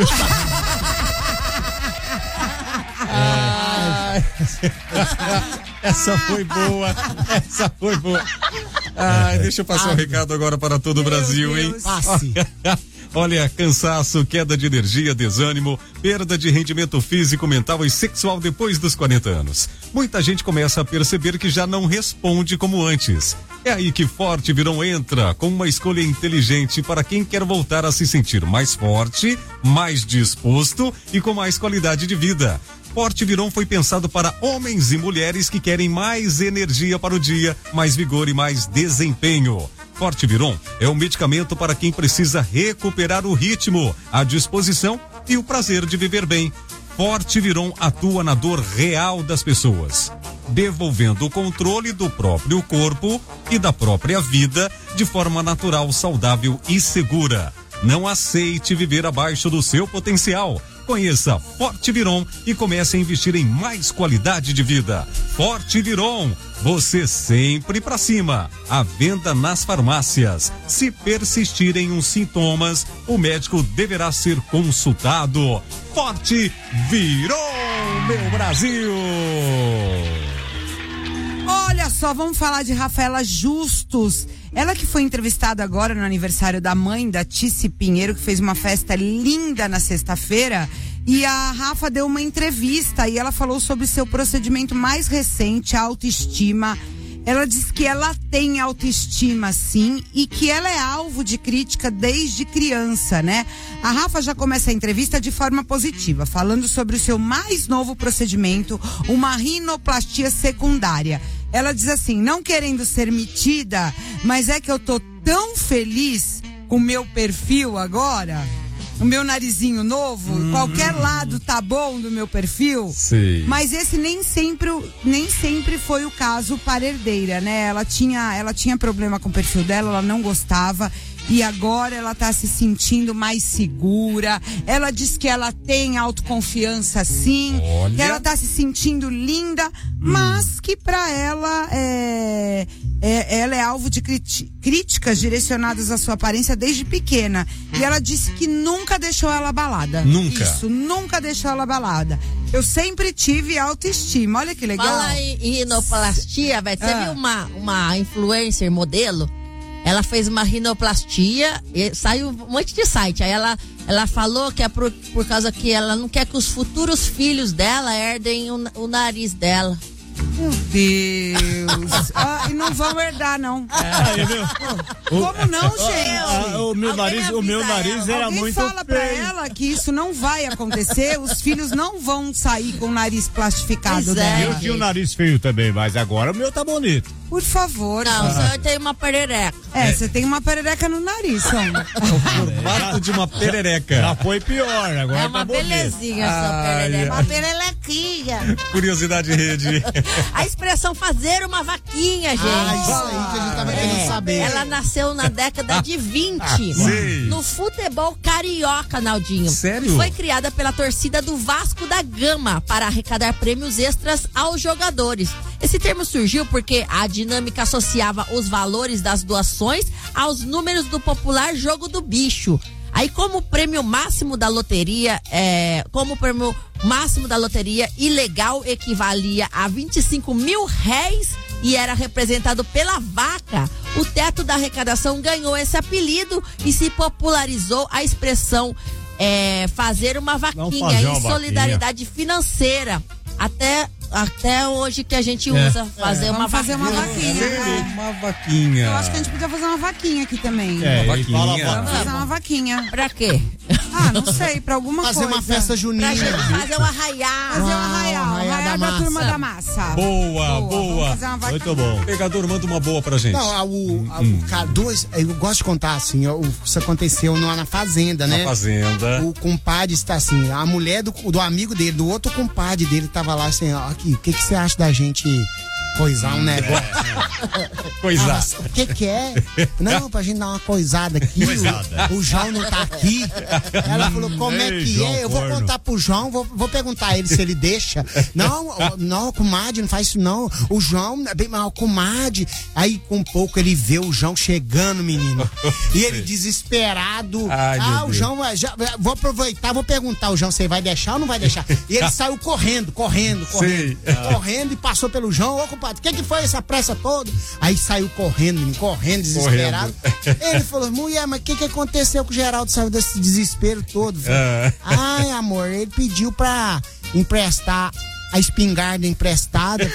Ah, essa foi boa. Essa foi boa. Ai, deixa eu passar o um recado agora para todo o Brasil, Deus. hein? Passe. Olha, cansaço, queda de energia, desânimo, perda de rendimento físico, mental e sexual depois dos quarenta anos. Muita gente começa a perceber que já não responde como antes. É aí que Forte Viron entra com uma escolha inteligente para quem quer voltar a se sentir mais forte, mais disposto e com mais qualidade de vida. Forte Viron foi pensado para homens e mulheres que querem mais energia para o dia, mais vigor e mais desempenho. Fortiviron é um medicamento para quem precisa recuperar o ritmo, a disposição e o prazer de viver bem. Fortiviron atua na dor real das pessoas, devolvendo o controle do próprio corpo e da própria vida de forma natural, saudável e segura. Não aceite viver abaixo do seu potencial. Conheça Fortiviron e comece a investir em mais qualidade de vida. Fortiviron, você sempre pra cima. À venda nas farmácias. Se persistirem os sintomas, o médico deverá ser consultado. Fortiviron, meu Brasil! Olha só, vamos falar de Rafaela Justus. Ela que foi entrevistada agora no aniversário da mãe da Tice Pinheiro, que fez uma festa linda na sexta-feira. E a Rafa deu uma entrevista e ela falou sobre seu procedimento mais recente, a autoestima. Ela diz que ela tem autoestima, sim, e que ela é alvo de crítica desde criança, né? A Rafa já começa a entrevista de forma positiva, falando sobre o seu mais novo procedimento, uma rinoplastia secundária. Ela diz assim, não querendo ser metida, mas é que eu tô tão feliz com o meu perfil agora, o meu narizinho novo, hum. qualquer lado tá bom do meu perfil. Sim. Mas esse nem sempre, nem sempre foi o caso para a herdeira, né? Ela tinha, ela tinha problema com o perfil dela, ela não gostava. E agora ela tá se sentindo mais segura. Ela diz que ela tem autoconfiança, sim. Olha. Que ela tá se sentindo linda, hum. mas que pra ela é, é, ela é alvo de crit- críticas direcionadas à sua aparência desde pequena. E ela disse que nunca deixou ela abalada. Nunca. Isso, nunca deixou ela abalada. Eu sempre tive autoestima. Olha que legal. Fala em rinoplastia, velho. Você Ah. viu uma, uma influencer modelo? Ela fez uma rinoplastia e saiu um monte de site. Aí ela, ela falou que é por, por causa que ela não quer que os futuros filhos dela herdem o, o nariz dela. Meu Deus. Ah, e não vão herdar, não. É, viu? Como não, gente? Ah, o meu Alguém nariz, o meu avisa nariz ela. era Alguém muito fala pra feio. ela que isso não vai acontecer, os filhos não vão sair com o nariz plastificado Pois é, dela. Eu tinha o nariz feio também, mas agora o meu tá bonito. Por favor. Não, gente. o senhor tem uma perereca. É, você tem uma perereca no nariz, Sombra. Formato de uma perereca. Já foi pior, agora É tá uma bonito. belezinha essa Ai, perereca. ai. Uma perelequinha. Curiosidade rede. A expressão fazer uma vaquinha, gente. Ah, isso aí que a gente tava querendo saber. Ela nasceu na década de vinte. Sei. No futebol carioca, Naldinho. Sério? Foi criada pela torcida do Vasco da Gama para arrecadar prêmios extras aos jogadores. Esse termo surgiu porque a dinâmica associava os valores das doações aos números do popular jogo do bicho. Aí, como o prêmio máximo da loteria, é, como o prêmio máximo da loteria ilegal equivalia a vinte e cinco mil réis e era representado pela vaca, o teto da arrecadação ganhou esse apelido e se popularizou a expressão é, fazer uma vaquinha fazer em uma vaquinha. solidariedade financeira. Até, até hoje que a gente usa fazer É, uma vamos fazer uma vaquinha. vaquinha. é. Uma vaquinha. Eu acho que a gente podia fazer uma vaquinha aqui também. É, Uma ele fala vaquinha. Vamos fazer uma vaquinha. Pra quê? Ah, não sei, pra alguma Fazer coisa. uma festa Pra junina. gente fazer um arraial. Fazer um Ah, arraial, o arraial arraial da da, turma massa. da massa. Boa, boa. Vamos fazer uma vaquinha. Muito bom. Pegador, manda uma boa pra gente. Não, a, o, a, o cara, dois, eu gosto de contar assim, ó, o- isso aconteceu lá na fazenda, Na né? fazenda. O compadre está assim, a mulher do, do amigo dele, do outro compadre dele, tava lá assim, ó, aqui, o que que você acha da gente coisar um negócio? Coisar. Ah, mas o que que é? Não, pra gente dar uma coisada aqui. Coisada. O, o João não tá aqui. Ela falou, como é Ei, que João é? Eu vou Corno. contar pro João, vou, vou perguntar a ele se ele deixa. Não, ó, não, comadre, não faz isso não. O João é bem mal, comadre. Aí com um pouco ele vê o João chegando, menino. E ele desesperado. Ai, meu ah, o Deus. João, já, vou aproveitar, vou perguntar, o João, você vai deixar ou não vai deixar? E ele saiu correndo, correndo, correndo. Sei. Correndo e passou pelo João. Ô, compadre, o que que foi essa pressa toda? Aí saiu correndo, menino, correndo, desesperado. Ele falou, mulher, mas o que que aconteceu com o Geraldo saiu desse desespero todo? Falei, Ah. ai, amor, ele pediu pra emprestar a espingarda emprestada.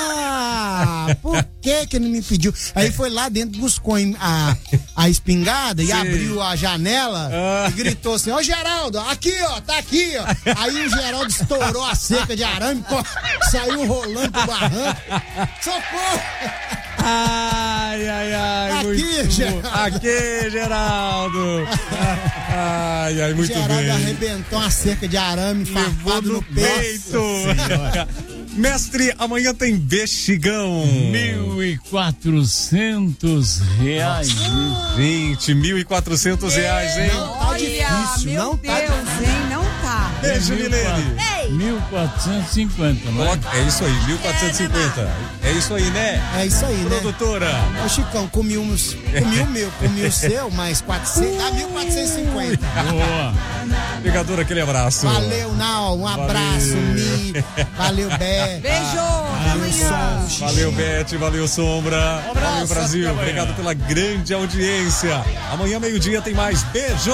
Ah, por que que ele me pediu? Aí foi lá dentro, buscou em- a, a espingarda e Sim. abriu a janela Ah. e gritou assim, ó Geraldo, aqui ó, tá aqui ó. Aí o Geraldo estourou a cerca de arame, co- saiu rolando pro barranco. Socorro! Ai, Ai, ai, ai. Aqui, muito Geraldo. bom. Aqui, Geraldo. Ai, ai, muito Geraldo bem. arrebentou uma cerca de arame farpado no peito. Mestre, amanhã tem Bexigão. Mil e quatrocentos reais. Gente, mil e quatrocentos reais, hein? Não tá difícil, meu não tá Deus, hein? Não tá. Beijo, Milene. mil quatrocentos e cinquenta, não é? É isso aí, mil quatrocentos e cinquenta. É isso aí, né? É isso aí, né? Produtora. Ô, Chicão, comi, uns, comi o meu, comi o seu, mais quatrocentos, dá mil quatrocentos e cinquenta. Boa. Pegador, aquele abraço. Valeu, Nau, um abraço, Mi. Valeu, Bé. Beijo. Até amanhã. Valeu, Beth, valeu, Sombra. Valeu, Brasil. até amanhã. Obrigado pela grande audiência. Amanhã, meio-dia, tem mais. Beijo.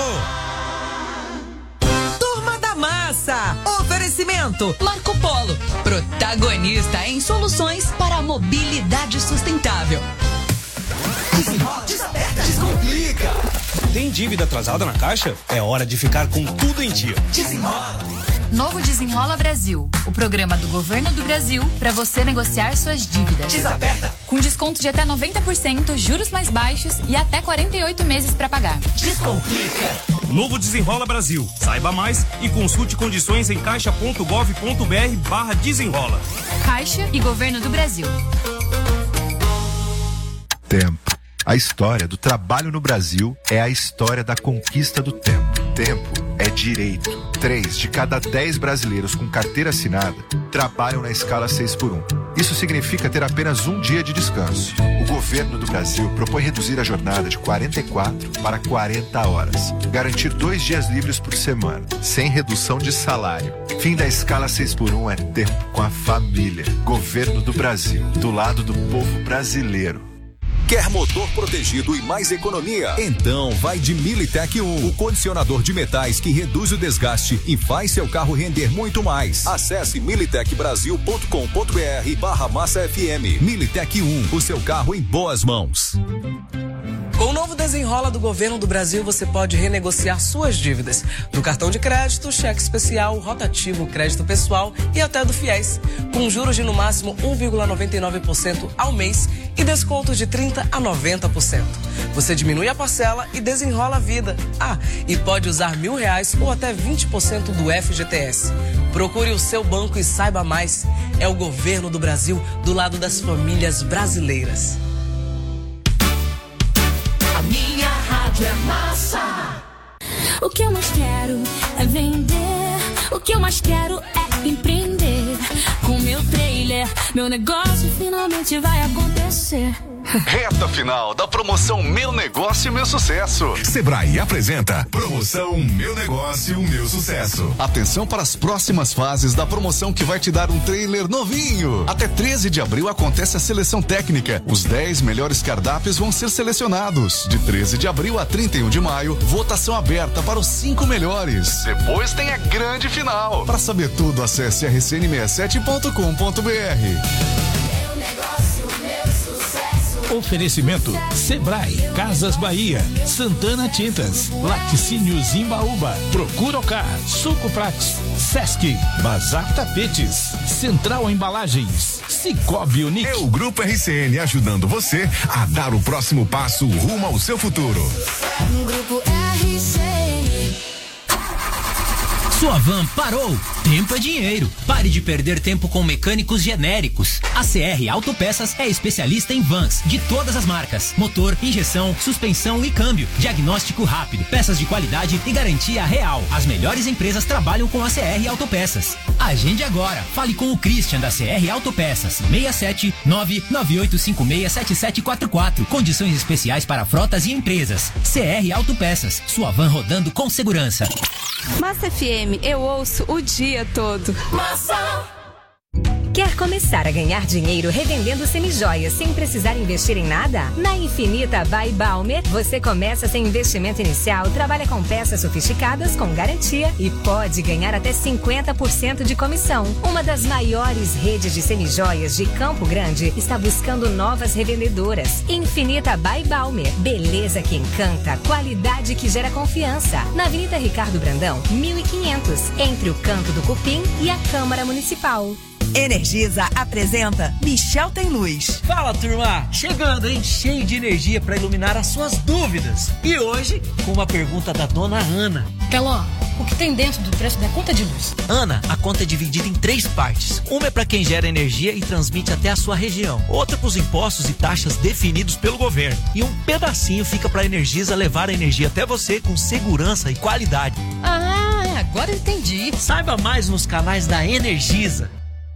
Turma da Massa. Oferecimento Marco Polo. Protagonista em soluções para a mobilidade sustentável. Desenrola, desaperta, descomplica. Tem dívida atrasada na caixa? É hora de ficar com tudo em dia. Desenrola. Novo Desenrola Brasil, o programa do governo do Brasil para você negociar suas dívidas. Desaperta. Com desconto de até noventa por cento, juros mais baixos e até quarenta e oito meses para pagar. Descomplica. Novo Desenrola Brasil. Saiba mais e consulte condições em caixa ponto gov ponto br barra desenrola. Caixa e Governo do Brasil. Tempo. A história do trabalho no Brasil é a história da conquista do tempo. Tempo é direito. Três de cada dez brasileiros com carteira assinada trabalham na escala seis por um. Isso significa ter apenas um dia de descanso. O governo do Brasil propõe reduzir a jornada de quarenta e quatro para quarenta horas. Garantir dois dias livres por semana, sem redução de salário. Fim da escala seis por um é tempo com a família. Governo do Brasil, do lado do povo brasileiro. Quer motor protegido e mais economia? Então vai de Militec um, o condicionador de metais que reduz o desgaste e faz seu carro render muito mais. Acesse militec brasil ponto com ponto br barra massa F M. Militec um, o seu carro em boas mãos. Com o novo Desenrola do Governo do Brasil, você pode renegociar suas dívidas. Do cartão de crédito, cheque especial, rotativo, crédito pessoal e até do FIES. Com juros de no máximo um vírgula noventa e nove por cento ao mês e descontos de trinta por cento a noventa por cento. Você diminui a parcela e desenrola a vida. Ah, e pode usar mil reais ou até vinte por cento do F G T S. Procure o seu banco e saiba mais. É o Governo do Brasil do lado das famílias brasileiras. A minha rádio é massa. O que eu mais quero é vender. O que eu mais quero é empreender. Com meu trailer, meu negócio finalmente vai acontecer. Reta final da promoção Meu Negócio Meu Sucesso. Sebrae apresenta Promoção Meu Negócio Meu Sucesso. Atenção para as próximas fases da promoção que vai te dar um trailer novinho. Até treze de abril acontece a seleção técnica. Os dez melhores cardápios vão ser selecionados. De treze de abril a trinta e um de maio, votação aberta para os cinco melhores. Depois tem a grande final. Para saber tudo, acesse r c n sessenta e sete ponto com ponto b r. Meu negócio, meu sucesso. Oferecimento Sebrae, Casas Bahia, Santana Tintas, Laticínios Imbaúba, Procuracar, Sucoprax, Sesc, Bazar Tapetes, Central Embalagens, Cicobi Unique. É o Grupo R C N ajudando você a dar o próximo passo rumo ao seu futuro. Grupo R C N. Sua van parou? Tempo é dinheiro. Pare de perder tempo com mecânicos genéricos. A C R Autopeças é especialista em vans de todas as marcas: motor, injeção, suspensão e câmbio. Diagnóstico rápido, peças de qualidade e garantia real. As melhores empresas trabalham com a C R Autopeças. Agende agora. Fale com o Christian da C R Autopeças. seis sete nove nove oito cinco seis sete sete quatro quatro. Condições especiais para frotas e empresas. C R Autopeças. Sua van rodando com segurança. Massa F M, eu ouço o dia todo. Massa! Quer começar a ganhar dinheiro revendendo semijoias sem precisar investir em nada? Na Infinita by Balmer, você começa sem investimento inicial, trabalha com peças sofisticadas com garantia e pode ganhar até cinquenta por cento de comissão. Uma das maiores redes de semijoias de Campo Grande está buscando novas revendedoras. Infinita by Balmer, beleza que encanta, qualidade que gera confiança. Na Avenida Ricardo Brandão, mil e quinhentos, entre o Canto do Cupim e a Câmara Municipal. Energisa apresenta Michel Tem Luz. Fala, turma! Chegando, hein? Cheio de energia para iluminar as suas dúvidas. E hoje, com uma pergunta da dona Ana. Teló, o que tem dentro do preço da conta de luz? Ana, a conta é dividida em três partes. Uma é para quem gera energia e transmite até a sua região. Outra para os impostos e taxas definidos pelo governo. E um pedacinho fica para a Energisa levar a energia até você com segurança e qualidade. Ah, agora entendi. Saiba mais nos canais da Energisa.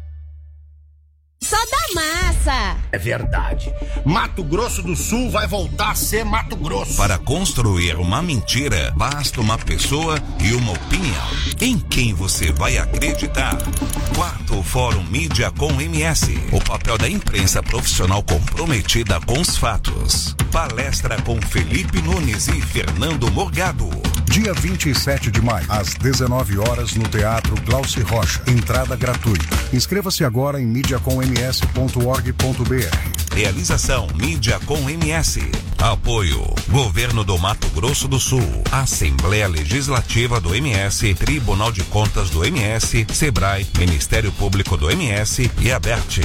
Só da massa. É verdade. Mato Grosso do Sul vai voltar a ser Mato Grosso. Para construir uma mentira, basta uma pessoa e uma opinião. Em quem você vai acreditar? Quarto Fórum Mídia com M S. O papel da imprensa profissional comprometida com os fatos. Palestra com Felipe Nunes e Fernando Morgado. Dia vinte e sete de maio, às dezenove horas, no Teatro Glauci Rocha. Entrada gratuita. Inscreva-se agora em mídia com m s ponto org ponto b r. Realização Mídia com M S. Apoio Governo do Mato Grosso do Sul, Assembleia Legislativa do M S, Tribunal de Contas do M S, Sebrae, Ministério Público do M S e Aberte.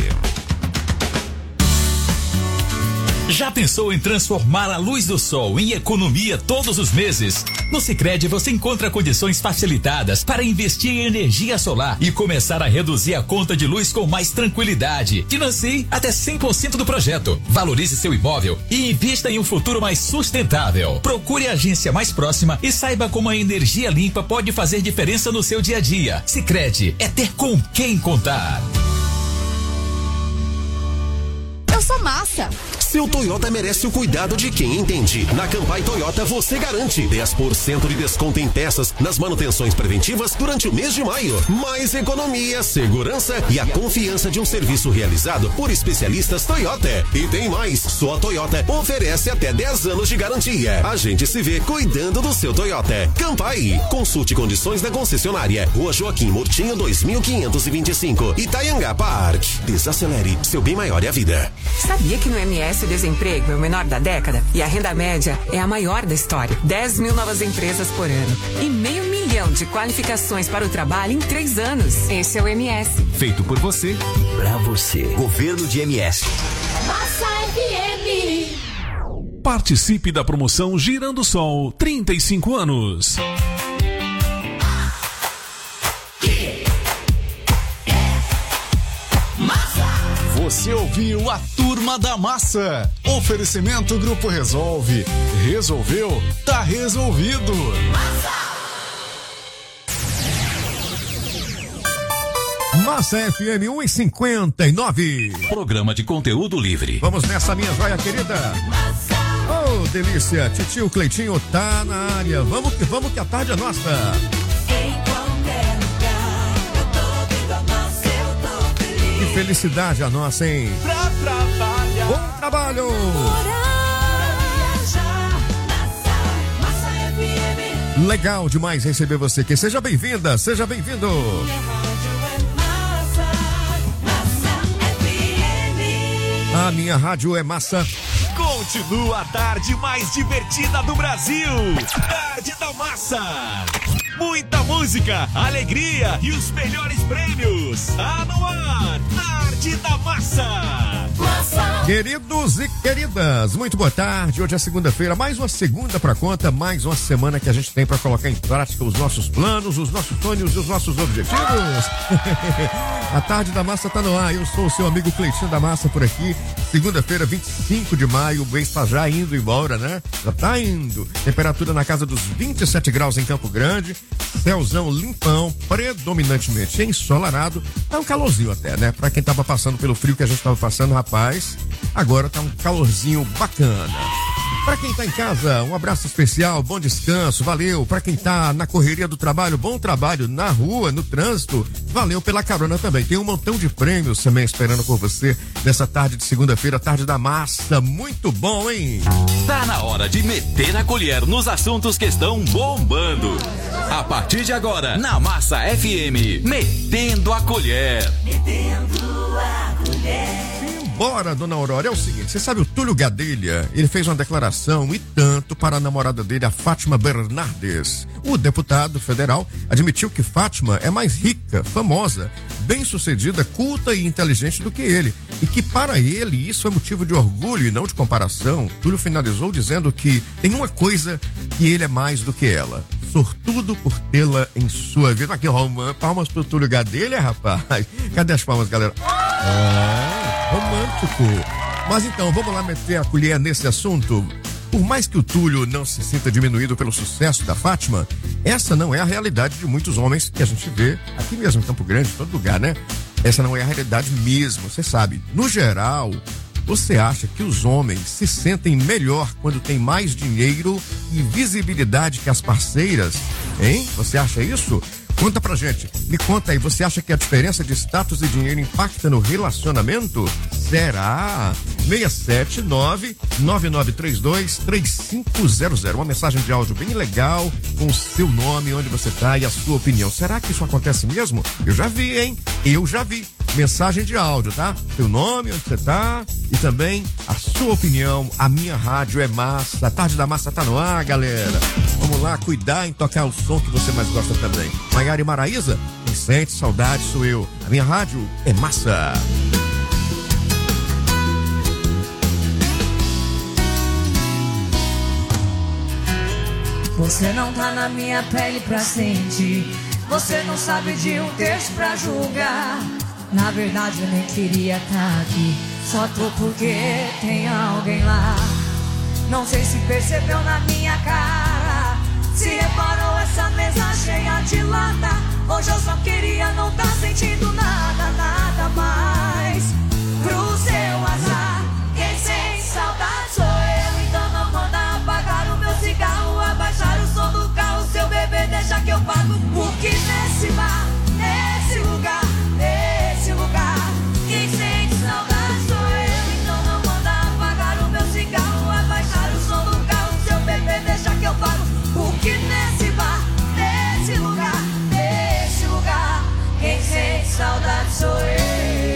Já pensou em transformar a luz do sol em economia todos os meses? No Sicredi você encontra condições facilitadas para investir em energia solar e começar a reduzir a conta de luz com mais tranquilidade. Financie até cem por cento do projeto. Valorize seu imóvel e invista em um futuro mais sustentável. Procure a agência mais próxima e saiba como a energia limpa pode fazer diferença no seu dia a dia. Sicredi é ter com quem contar. Eu sou massa. Seu Toyota merece o cuidado de quem entende. Na Campai Toyota você garante dez por cento de desconto em peças nas manutenções preventivas durante o mês de maio. Mais economia, segurança e a confiança de um serviço realizado por especialistas Toyota. E tem mais, só a Toyota oferece até dez anos de garantia. A gente se vê cuidando do seu Toyota. Campai, consulte condições da concessionária. Rua Joaquim Murtinho dois mil quinhentos e vinte e cinco, Itaianga Park. Desacelere, seu bem maior é a vida. Sabia que no M S o desemprego é o menor da década e a renda média é a maior da história? dez mil novas empresas por ano e meio milhão de qualificações para o trabalho em três anos. Esse é o M S. Feito por você, pra você. Governo de M S. Massa F M. Participe da promoção Girando Sol, trinta e cinco anos. Você ouviu a Turma da Massa. Oferecimento Grupo Resolve. Resolveu? Tá resolvido. Massa F M um e cinquenta e nove. Programa de conteúdo livre. Vamos nessa, minha joia querida. Oh, delícia. Titio Cleitinho tá na área. Vamos que vamos que a tarde é nossa. Que felicidade a nossa, hein? Pra trabalhar. Bom trabalho! Legal demais receber você aqui. Seja bem-vinda, seja bem-vindo. A minha rádio é massa. Continua a tarde mais divertida do Brasil. Tarde da Massa. Muita música, alegria e os melhores prêmios. Tá no ar. Tarde da Massa. Massa. Queridos e queridas, muito boa tarde. Hoje é segunda-feira, mais uma segunda pra conta, mais uma semana que a gente tem pra colocar em prática os nossos planos, os nossos sonhos e os nossos objetivos. A Tarde da Massa tá no ar. Eu sou o seu amigo Cleitinho da Massa por aqui. Segunda-feira, vinte e cinco de maio, o mês tá já indo embora, né? Já tá indo. Temperatura na casa dos vinte e sete graus em Campo Grande. Céuzão limpão, predominantemente ensolarado. Tá um calorzinho até, né? Pra quem tava passando pelo frio que a gente tava passando, rapaz, agora tá um calorzinho bacana. Pra quem tá em casa, um abraço especial, bom descanso, valeu. Pra quem tá na correria do trabalho, bom trabalho na rua, no trânsito, valeu pela carona também. Tem um montão de prêmios também esperando por você nessa tarde de segunda-feira, tarde da massa. Muito bom, hein? Tá na hora de meter a colher nos assuntos que estão bombando. A partir de agora, na Massa F M, metendo a colher. Metendo a colher. Bora, dona Aurora, é o seguinte, você sabe o Túlio Gadelha, ele fez uma declaração e tanto para a namorada dele, a Fátima Bernardes. O deputado federal admitiu que Fátima é mais rica, famosa, bem-sucedida, culta e inteligente do que ele. E que para ele isso é motivo de orgulho e não de comparação. Túlio finalizou dizendo que tem uma coisa que ele é mais do que ela. Sortudo por tê-la em sua vida. Aqui, palmas pro Túlio Gadelha, rapaz. Cadê as palmas, galera? Ah, romântico. Mas então, vamos lá meter a colher nesse assunto. Por mais que o Túlio não se sinta diminuído pelo sucesso da Fátima, essa não é a realidade de muitos homens que a gente vê aqui mesmo em Campo Grande, em todo lugar, né? Essa não é a realidade mesmo, você sabe. No geral, você acha que os homens se sentem melhor quando tem mais dinheiro e visibilidade que as parceiras, hein? Você acha isso? Conta pra gente, me conta aí, você acha que a diferença de status e dinheiro impacta no relacionamento? Será? seis sete nove, nove nove três dois, três cinco zero zero. Uma mensagem de áudio bem legal, com o seu nome, onde você tá e a sua opinião. Será que isso acontece mesmo? Eu já vi, hein? Eu já vi. Mensagem de áudio, tá? Seu nome, onde você tá e também a sua opinião. A minha rádio é massa. A Tarde da Massa tá no ar, galera. Vamos lá, cuidar em tocar o som que você mais gosta também. Maiara e Maraísa, quem sente saudade sou eu. A minha rádio é massa. Você não tá na minha pele pra sentir. Você não sabe de um texto pra julgar. Na verdade eu nem queria estar aqui. Só tô porque tem alguém lá. Não sei se percebeu na minha cara. Se reparou essa mesa cheia de lata. Hoje eu só queria não tá sentindo nada, nada mais. Pro seu azar, quem sente saudade sou eu. Então não manda apagar o meu cigarro, abaixar o som do carro. Seu bebê deixa que eu pago. Porque nesse bar, nesse lugar, nesse lugar, quem sente saudade sou eu. Então não manda apagar o meu cigarro, abaixar o som do carro. Seu bebê deixa que eu pago. Porque nesse bar, nesse lugar, nesse lugar, quem sente saudade sou eu.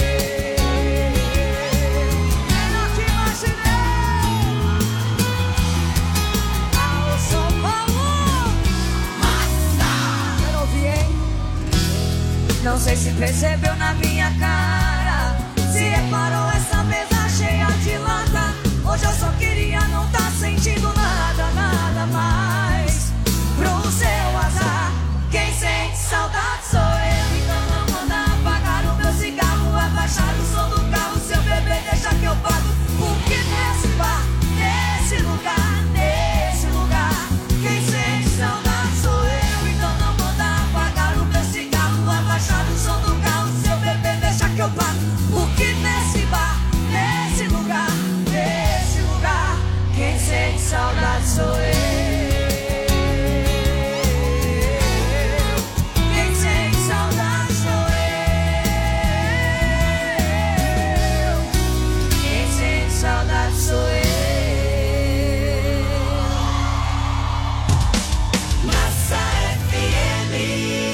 Não sei se percebeu na minha cara. Se reparou essa mesa cheia de lata. Hoje eu só queria não tá sentindo nada, nada mais. Pro seu azar, quem sente saudade sou eu. Então não manda apagar o meu cigarro, abaixar o som do carro. Seu bebê deixa que eu pago. Porque nesse bar, nesse lugar, nesse lugar, quem sente saudade sou eu. Então não manda apagar o meu cigarro, abaixar o som do carro. Seu bebê deixa que eu pago. Porque nesse bar, nesse lugar, nesse lugar, quem sente saudade sou eu. Quem sente saudade sou eu. Quem sente saudade sou eu. Massa F M.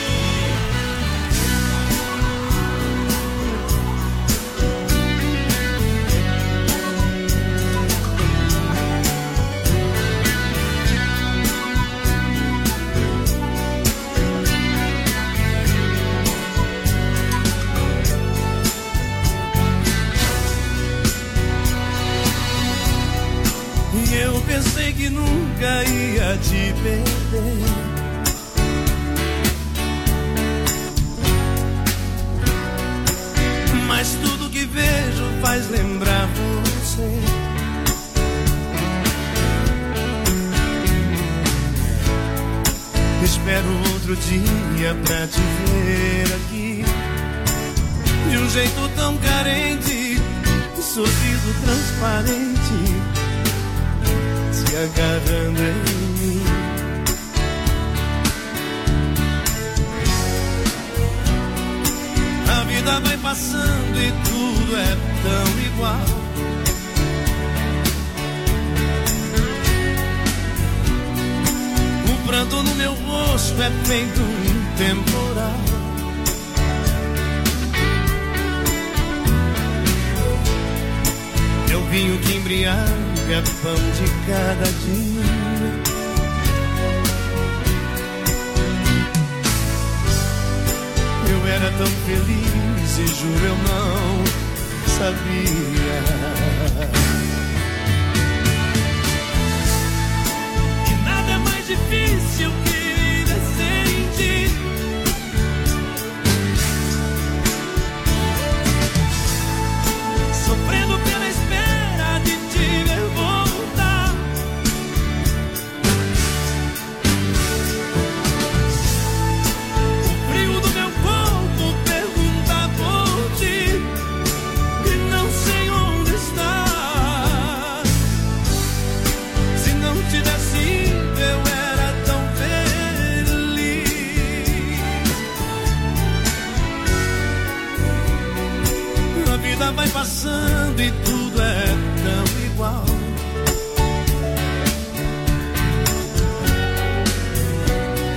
Eu pensei que nunca ia te perder. Mas tudo que vejo faz lembrar você. Espero outro dia pra te ver aqui, de um jeito tão carente, sorriso transparente, se agarrando em mim. A vida vai passando e tudo é tão igual. O pranto no meu rosto é feito um temporal. É o vinho que embriaga, pão de cada dia. Eu era tão feliz e juro eu não sabia. Que nada é mais difícil que viver sem ti. Sofrendo pela espera de te ver voltar. O frio do meu corpo pergunta por ti e não sei onde está. Se não tivesse ido eu era tão feliz. A vida vai passando e tudo